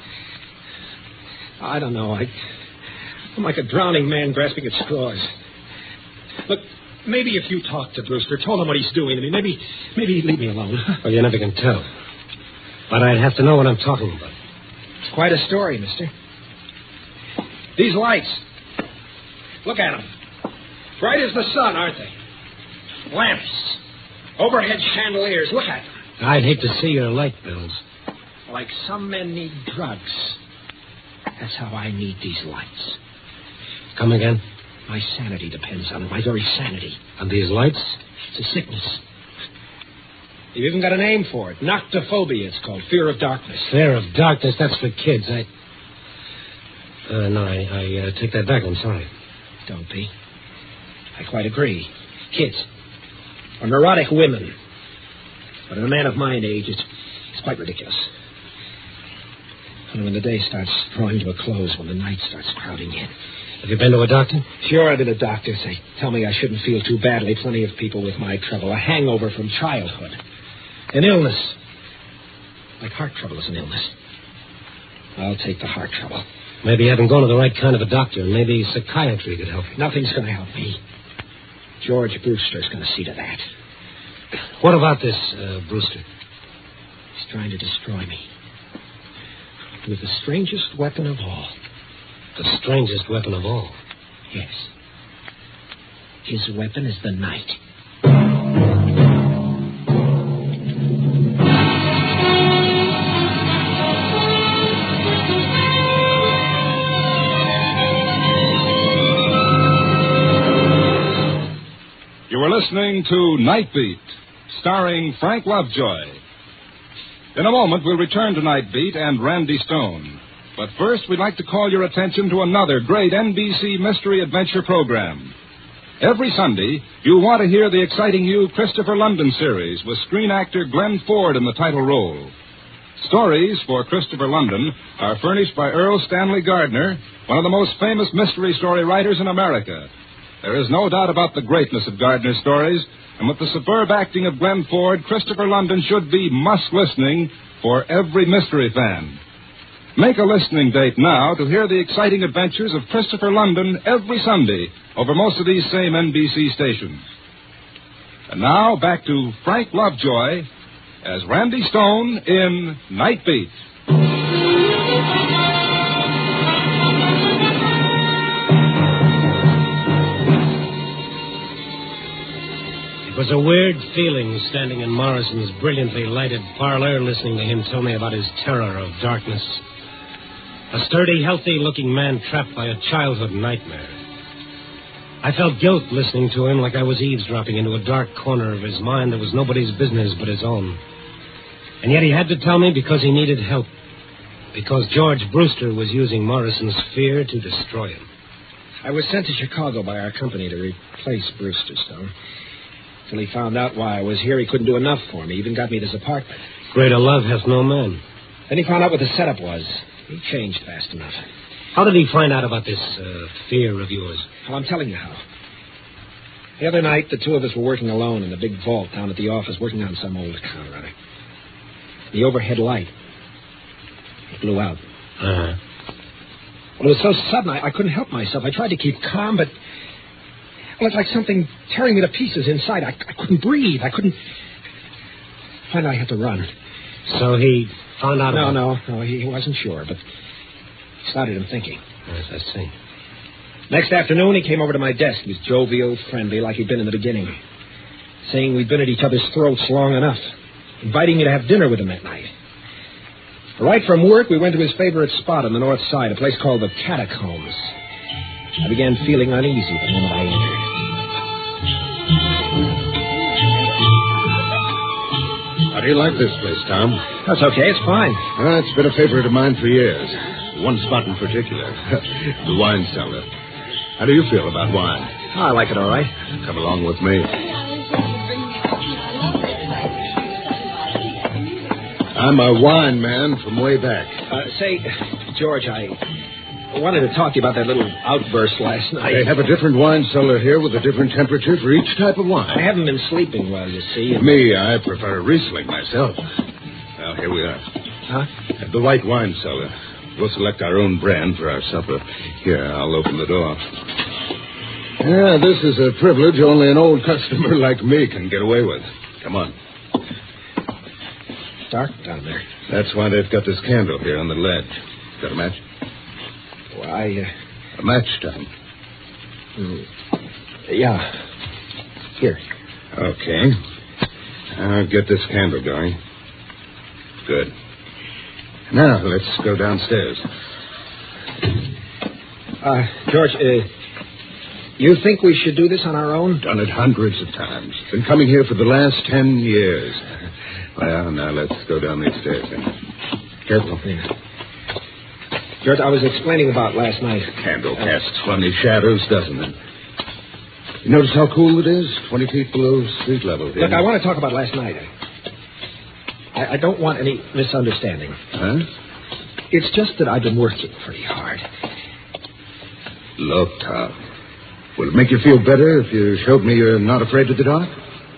I don't know. I, I'm like a drowning man grasping at straws. Look, maybe if you talk to Brewster, told him what he's doing to me, maybe, maybe he'd leave me alone. Well, you never can tell. But I'd have to know what I'm talking about. It's quite a story, mister. These lights. Look at them. Bright as the sun, aren't they? Lamps. Overhead chandeliers. Look at them. I'd hate to see your light bills. Like some men need drugs. That's how I need these lights. Come again? My sanity depends on it. My very sanity. On these lights? It's a sickness. You've even got a name for it. Noctophobia, it's called. Fear of darkness. Fear of darkness? That's for kids. I... Uh, no, I, I uh, take that back. I'm sorry. Don't be. I quite agree. Kids. Or neurotic women. But in a man of my age, it's, it's quite ridiculous. And when the day starts drawing to a close, when the night starts crowding in. Have you been to a doctor? Sure, I've been to a doctor. They tell me I shouldn't feel too badly. Plenty of people with my trouble. A hangover from childhood. An illness. Like heart trouble is an illness. I'll take the heart trouble. Maybe you haven't gone to the right kind of a doctor. Maybe psychiatry could help you. Nothing's going to help me. George Brewster's going to see to that. What about this, uh, Brewster? He's trying to destroy me. With the strangest weapon of all. The strangest weapon of all? Yes. His weapon is the night. You were listening to Night Beat, starring Frank Lovejoy. In a moment, we'll return to Night Beat and Randy Stone. But first, we'd like to call your attention to another great N B C mystery adventure program. Every Sunday, you'll want to hear the exciting new Christopher London series with screen actor Glenn Ford in the title role. Stories for Christopher London are furnished by Earl Stanley Gardner, one of the most famous mystery story writers in America. There is no doubt about the greatness of Gardner's stories, and with the superb acting of Glenn Ford, Christopher London should be must-listening for every mystery fan. Make a listening date now to hear the exciting adventures of Christopher London every Sunday over most of these same N B C stations. And now, back to Frank Lovejoy as Randy Stone in Night Beat. It was a weird feeling standing in Morrison's brilliantly lighted parlor listening to him tell me about his terror of darkness. A sturdy, healthy-looking man trapped by a childhood nightmare. I felt guilt listening to him like I was eavesdropping into a dark corner of his mind that was nobody's business but his own. And yet he had to tell me because he needed help. Because George Brewster was using Morrison's fear to destroy him. I was sent to Chicago by our company to replace Brewster, Stone. Till he found out why I was here, he couldn't do enough for me. He even got me this apartment. Greater love hath no man. Then he found out what the setup was. He changed fast enough. How did he find out about this uh, fear of yours? Well, I'm telling you how. The other night, the two of us were working alone in the big vault down at the office, working on some old account or other. The overhead light, it blew out. Uh-huh. Well, it was so sudden, I, I couldn't help myself. I tried to keep calm, but... Well, it's like something tearing me to pieces inside. I, I couldn't breathe. I couldn't... Finally, I had to run. So he found out No, about... no, no, he, he wasn't sure, but started him thinking. Yes, I see. Next afternoon, he came over to my desk. He was jovial, friendly, like he'd been in the beginning. Saying we'd been at each other's throats long enough. Inviting me to have dinner with him that night. Right from work, we went to his favorite spot on the north side, a place called the Catacombs. I began feeling uneasy the moment I entered. How do you like this place, Tom? That's okay. It's fine. Uh, it's been a favorite of mine for years. One spot in particular. The wine cellar. How do you feel about wine? Oh, I like it all right. Come along with me. I'm a wine man from way back. Uh, say, George, I wanted to talk to you about that little outburst last night. They have a different wine cellar here with a different temperature for each type of wine. I haven't been sleeping well, you see. And... Me, I prefer a Riesling myself. Well, here we are. Huh? At the White Wine Cellar. We'll select our own brand for our supper. Here, I'll open the door. Yeah, this is a privilege only an old customer like me can get away with. Come on. Dark down there. That's why they've got this candle here on the ledge. Got a match? Why, uh... A match, Tom. Mm, yeah. Here. Okay. I'll get this candle going. Good. Now, let's go downstairs. Uh, George, uh, you think we should do this on our own? Done it hundreds of times. Been coming here for the last ten years. Well, now let's go down these stairs then. Careful. Yeah. George, I was explaining about last night. Candle casts funny shadows, doesn't it? You notice how cool it is? Twenty feet below street level here. Look, I want to talk about last night. I, I don't want any misunderstanding. Huh? It's just that I've been working pretty hard. Look, Tom. Will it make you feel better if you showed me you're not afraid of the dark?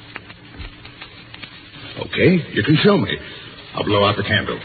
Okay, you can show me. I'll blow out the candle.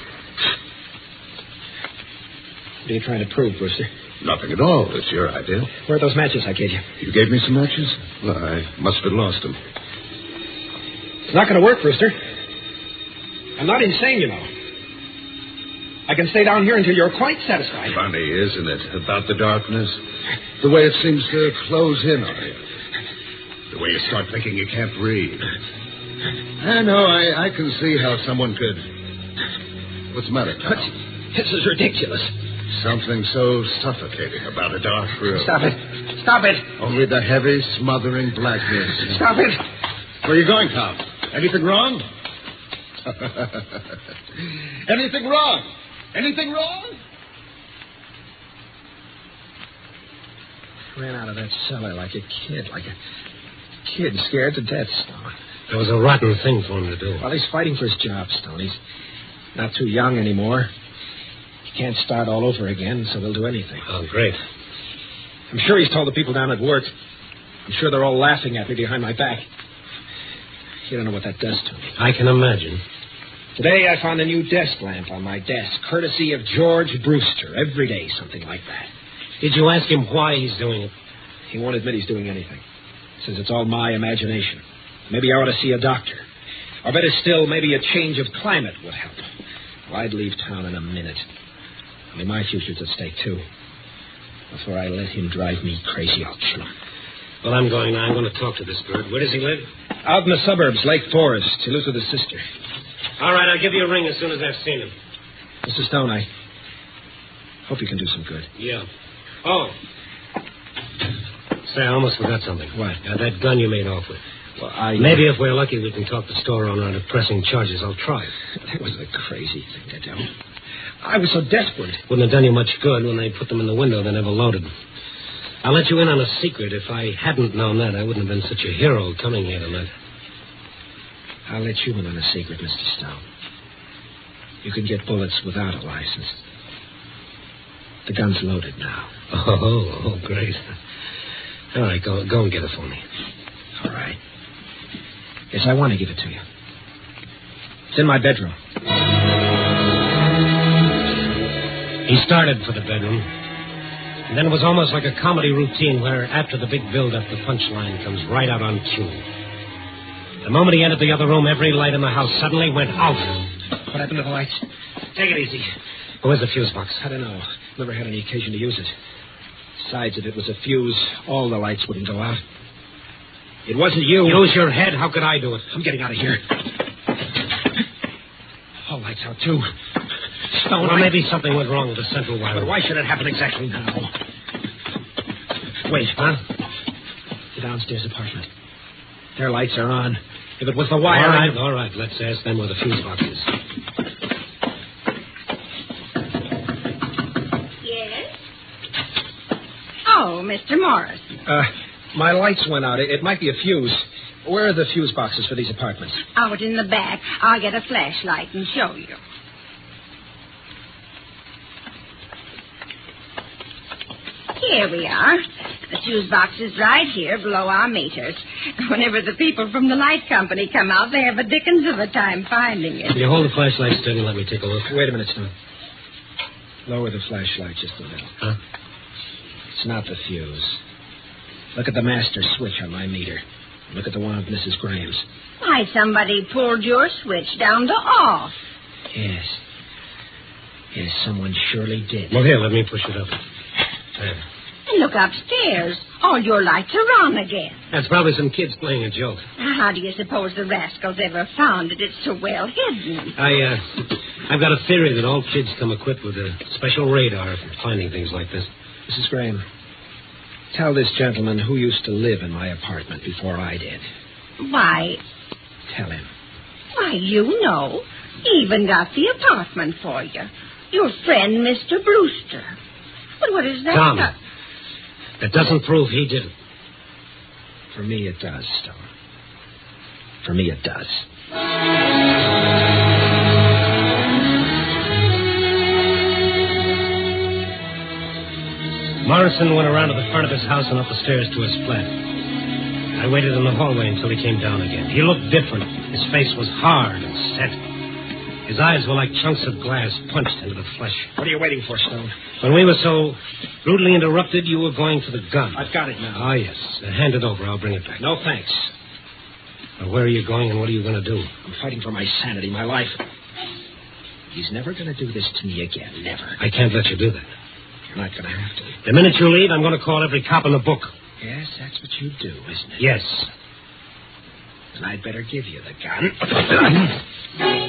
What are you trying to prove, Brewster? Nothing at all. It's your idea. Where are those matches I gave you? You gave me some matches? Well, I must have lost them. It's not going to work, Brewster. I'm not insane, you know. I can stay down here until you're quite satisfied. Funny, isn't it, about the darkness? The way it seems to close in on you. The way you start thinking you can't breathe. I know, I, I can see how someone could... What's the matter, Tom? This is ridiculous. Something so suffocating about a dark room. Stop it. Stop it. Only the heavy, smothering blackness. Stop it. Where are you going, Tom? Anything wrong? Anything wrong? Anything wrong? Ran out of that cellar like a kid, like a kid scared to death, Stone. That was a rotten thing for him to do. Well, he's fighting for his job, Stone. He's not too young anymore. He can't start all over again, so he'll do anything. Oh, great. I'm sure he's told the people down at work. I'm sure they're all laughing at me behind my back. You don't know what that does to me. I can imagine. Today I found a new desk lamp on my desk, courtesy of George Brewster. Every day, something like that. Did you ask him why he's doing it? He won't admit he's doing anything. Says it's all my imagination. Maybe I ought to see a doctor. Or better still, maybe a change of climate would help. Well, I'd leave town in a minute. I mean, my future's at stake, too. Before I let him drive me crazy, I'll kill him. Well, I'm going now. I'm going to talk to this bird. Where does he live? Out in the suburbs, Lake Forest. He lives with his sister. All right, I'll give you a ring as soon as I've seen him. Mister Stone, I hope you can do some good. Yeah. Oh. Say, I almost forgot something. What? Uh, that gun you made off with. Well, I... Maybe if we're lucky, we can talk the store owner into pressing charges. I'll try it. That was a crazy thing to do. I was so desperate. Wouldn't have done you much good when they put them in the window. They never loaded. I'll let you in on a secret. If I hadn't known that, I wouldn't have been such a hero coming here tonight. I'll let you in on a secret, Mister Stone. You can get bullets without a license. The gun's loaded now. Oh, oh, great. All right, go, go and get it for me. All right. Yes, I want to give it to you. It's in my bedroom. He started for the bedroom. And then it was almost like a comedy routine where after the big build-up, the punchline comes right out on cue. The moment he entered the other room, every light in the house suddenly went out. What happened to the lights? Take it easy. Where's the fuse box? I don't know. Never had any occasion to use it. Besides, if it was a fuse, all the lights wouldn't go out. It wasn't you. Use your head. How could I do it? I'm getting out of here. All lights out, too. Stone, well, I... maybe something went wrong with the central wire. But why should it happen exactly now? Wait, huh? The downstairs apartment. Their lights are on. If it was the wire... All right, I... all right. Let's ask them where the fuse box is. Yes? Oh, Mister Morris. Uh, my lights went out. It, it might be a fuse. Where are the fuse boxes for these apartments? Out in the back. I'll get a flashlight and show you. Here we are. The fuse box is right here below our meters. Whenever the people from the light company come out, they have a dickens of a time finding it. Can you hold the flashlight steady and let me take a look? Wait a minute, Stone. Lower the flashlight just a little. Huh? It's not the fuse. Look at the master switch on my meter. Look at the one of Missus Graham's. Why, somebody pulled your switch down to off. Yes. Yes, someone surely did. Well, here, let me push it up. There. And look upstairs. All your lights are on again. That's probably some kids playing a joke. How do you suppose the rascals ever found it? It's so well hidden. I, uh, I've got a theory that all kids come equipped with a special radar for finding things like this. Missus Graham, tell this gentleman who used to live in my apartment before I did. Why, Tell him. why, you know. He even got the apartment for you. Your friend, Mister Brewster. But what is that? Tom, got- that doesn't prove he did it. For me, it does, Stone. For me, it does. Morrison went around to the front of his house and up the stairs to his flat. I waited in the hallway until he came down again. He looked different. His face was hard and set. His eyes were like chunks of glass punched into the flesh. What are you waiting for, Stone? When we were so rudely interrupted, you were going for the gun. I've got it now. Ah, yes. Uh, hand it over. I'll bring it back. No, thanks. Now, where are you going and what are you going to do? I'm fighting for my sanity, my life. He's never going to do this to me again. Never. I can't let you do that. You're not going to have to. The minute you leave, I'm going to call every cop in the book. Yes, that's what you do, isn't it? Yes. Then I'd better give you the gun.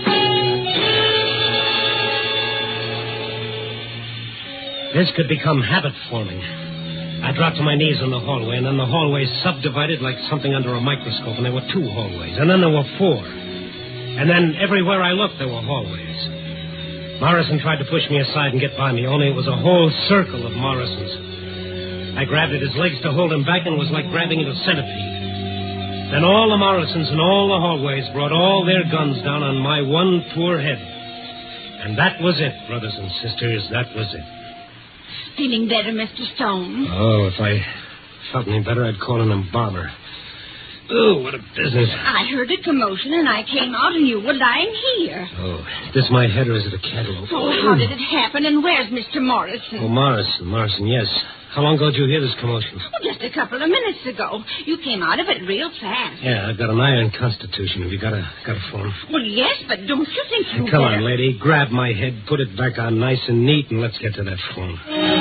This could become habit-forming. I dropped to my knees in the hallway, and then the hallway subdivided like something under a microscope, and there were two hallways, and then there were four. And then everywhere I looked, there were hallways. Morrison tried to push me aside and get by me, only it was a whole circle of Morrisons. I grabbed at his legs to hold him back, and it was like grabbing at a centipede. Then all the Morrisons in all the hallways brought all their guns down on my one poor head. And that was it, brothers and sisters, that was it. Feeling better, Mister Stone? Oh, if I felt any better, I'd call an embalmer. Oh, what a business. I heard a commotion, and I came out, and you were lying here. Oh, is this my head or is it a cantaloupe? Oh, how did it happen, and where's Mister Morrison? Oh, Morrison, Morrison, yes. How long ago did you hear this commotion? Oh, just a couple of minutes ago. You came out of it real fast. Yeah, I've got an iron constitution. Have you got a, got a phone? Well, yes, but don't you think you Come better... on, lady. Grab my head, put it back on nice and neat, and let's get to that phone.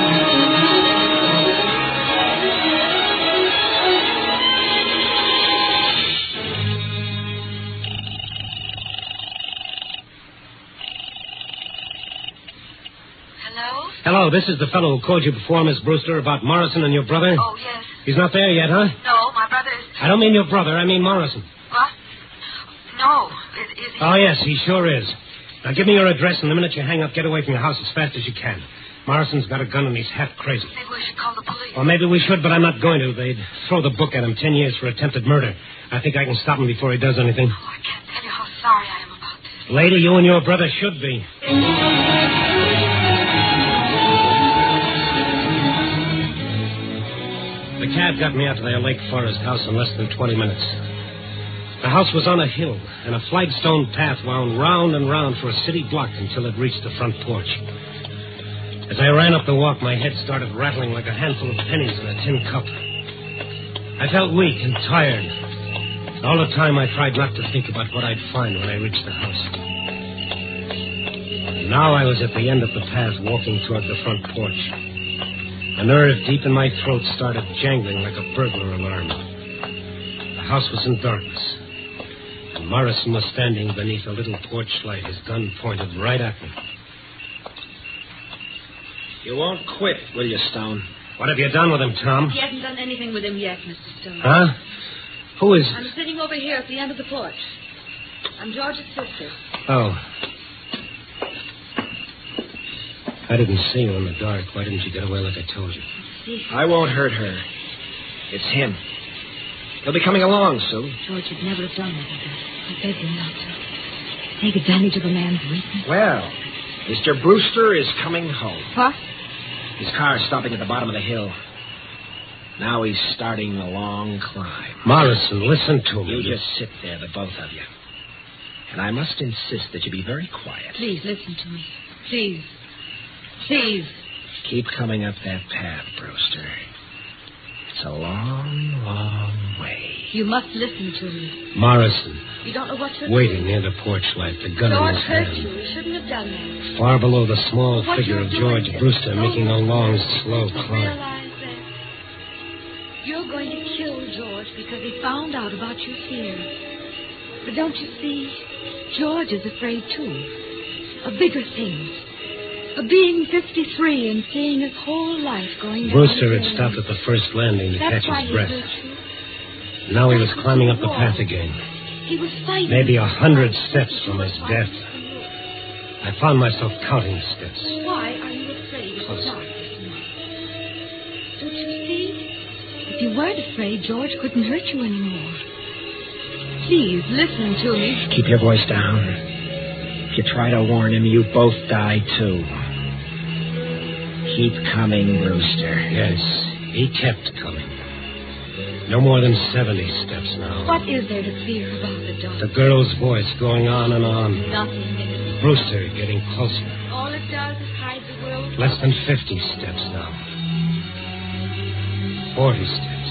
Hello, this is the fellow who called you before, Miss Brewster, about Morrison and your brother. Oh, yes. He's not there yet, huh? No, my brother is... I don't mean your brother. I mean Morrison. What? No. Is, is he... Oh, yes, he sure is. Now, give me your address, and the minute you hang up, get away from your house as fast as you can. Morrison's got a gun, and he's half crazy. Maybe we should call the police. Well, maybe we should, but I'm not going to. They'd throw the book at him ten years for attempted murder. I think I can stop him before he does anything. Oh, I can't tell you how sorry I am about this. Lady, you and your brother should be. The cab got me out to their Lake Forest house in less than twenty minutes. The house was on a hill, and a flagstone path wound round and round for a city block until it reached the front porch. As I ran up the walk, my head started rattling like a handful of pennies in a tin cup. I felt weak and tired. All the time I tried not to think about what I'd find when I reached the house. Now I was at the end of the path, walking toward the front porch. A nerve deep in my throat started jangling like a burglar alarm. The house was in darkness, and Morrison was standing beneath a little porch light, his gun pointed right at me. You won't quit, will you, Stone? What have you done with him, Tom? He hasn't done anything with him yet, Mister Stone. Huh? Who is... I'm sitting over here at the end of the porch. I'm George's sister. Oh. I didn't see you in the dark. Why didn't you get away like I told you? I won't hurt her. It's him. He'll be coming along soon. George would never have done that. I begged him not to. Take advantage of a man's weakness. Well, Mister Brewster is coming home. What? His car's stopping at the bottom of the hill. Now he's starting a long climb. Morrison, listen to me. You just sit there, the both of you. And I must insist that you be very quiet. Please, listen to me. Please. Please. Keep coming up that path, Brewster. It's a long, long way. You must listen to me. Morrison, You don't know what you're waiting doing. near the porch light, the gun in George his hurt hand. you. You shouldn't have done that. Far below the small What figure you're of doing George is Brewster so making a long, slow You climb. realize that you're going to kill George because he found out about your fear. But don't you see, George is afraid too. Of bigger things. Of being fifty-three and seeing his whole life going down. Brewster the had drain. stopped at the first landing to That's catch why his he breath. hurt you. Now he was climbing up the path again. He was fighting. Maybe a hundred steps from his death. I found myself counting steps. Why are you afraid of the dark this night? Don't you see? If you weren't afraid, George couldn't hurt you anymore. Please, listen to me. Keep your voice down. If you try to warn him, you both die, too. Keep coming, Brewster. Yes, he kept coming. No more than seventy steps now. What is there to fear about the dark? The girl's voice going on and on. Nothing. Brewster getting closer. All it does is hide the world. Less than fifty steps now. Forty steps.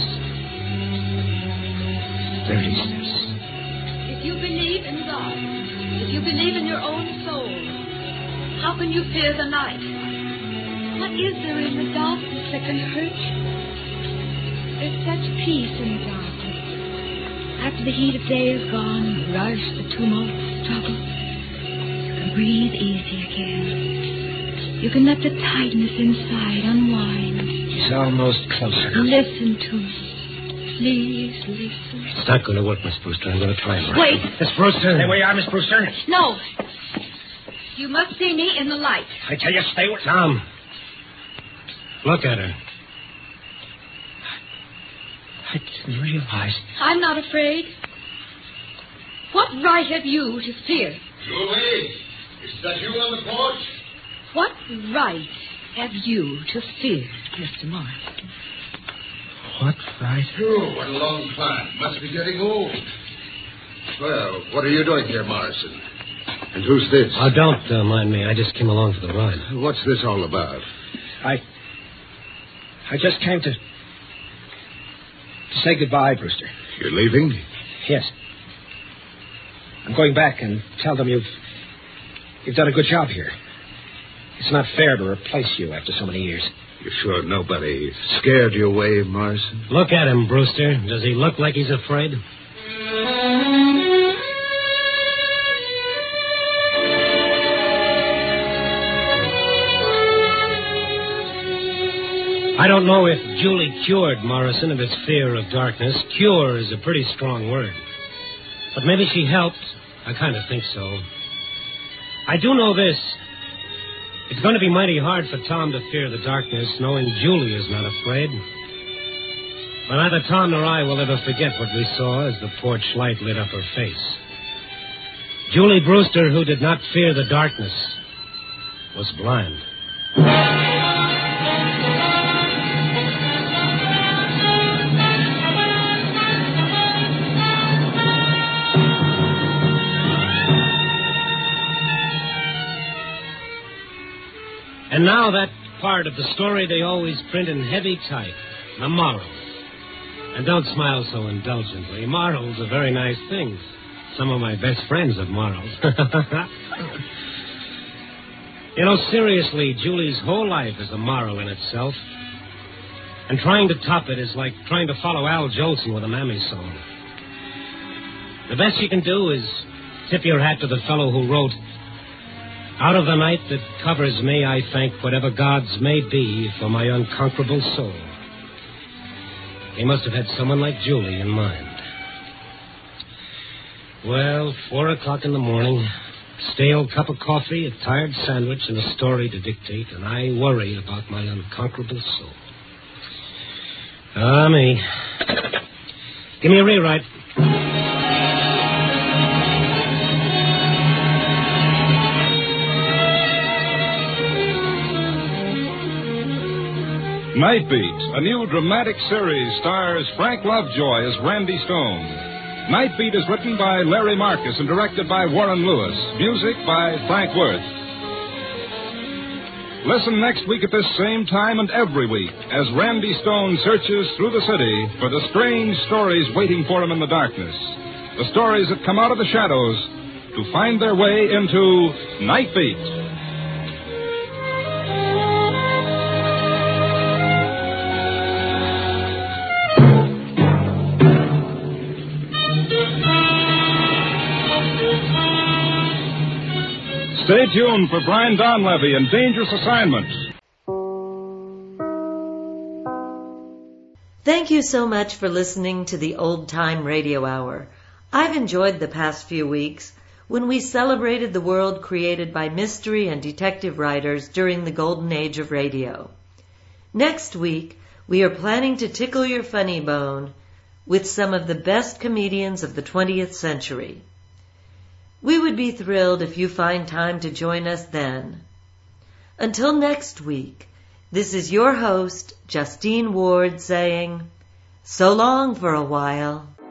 Thirty steps. If you believe in God, if you believe in your own soul, how can you fear the night? What is there in the darkness that can hurt you? There's such peace in the darkness. After the heat of day is gone, the rush, the tumult, the struggle, you can breathe easy again. You can let the tightness inside unwind. He's almost closer. Listen to me. Please listen. It's not going to work, Miss Brewster. I'm going to try it. Wait. Miss Brewster. Stay where you are, Miss Brewster. No. You must see me in the light. I tell you, stay where... Tom. Look at her. I didn't realize. I'm not afraid. What right have you to fear? Julie, is that you on the porch? What right have you to fear, Mister Morris? What right? Oh, what a long climb. Must be getting old. Well, what are you doing here, Morrison? And who's this? Oh, don't uh, mind me. I just came along for the ride. What's this all about? I... I just came to... to say goodbye, Brewster. You're leaving? Yes. I'm going back and tell them you've... you've done a good job here. It's not fair to replace you after so many years. You're sure nobody scared you away, Morrison? Look at him, Brewster. Does he look like he's afraid? I don't know if Julie cured Morrison of his fear of darkness. Cure is a pretty strong word. But maybe she helped. I kind of think so. I do know this. It's going to be mighty hard for Tom to fear the darkness, knowing Julie is not afraid. But neither Tom nor I will ever forget what we saw as the porch light lit up her face. Julie Brewster, who did not fear the darkness, was blind. And now that part of the story they always print in heavy type, the moral. And don't smile so indulgently. Morals are very nice things. Some of my best friends have morals. You know, seriously, Julie's whole life is a moral in itself. And trying to top it is like trying to follow Al Jolson with a mammy song. The best you can do is tip your hat to the fellow who wrote, "Out of the night that covers me, I thank whatever gods may be for my unconquerable soul." He must have had someone like Julie in mind. Well, four o'clock in the morning, stale cup of coffee, a tired sandwich, and a story to dictate, and I worry about my unconquerable soul. Ah, me. Give me a rewrite. Night Beat, a new dramatic series, stars Frank Lovejoy as Randy Stone. Night Beat is written by Larry Marcus and directed by Warren Lewis. Music by Frank Worth. Listen next week at this same time and every week as Randy Stone searches through the city for the strange stories waiting for him in the darkness. The stories that come out of the shadows to find their way into Night Beat. Stay tuned for Brian Donlevy and Dangerous Assignments. Thank you so much for listening to the Old Time Radio Hour. I've enjoyed the past few weeks when we celebrated the world created by mystery and detective writers during the golden age of radio. Next week, we are planning to tickle your funny bone with some of the best comedians of the twentieth century. We would be thrilled if you find time to join us then. Until next week, this is your host, Justine Ward, saying, so long for a while.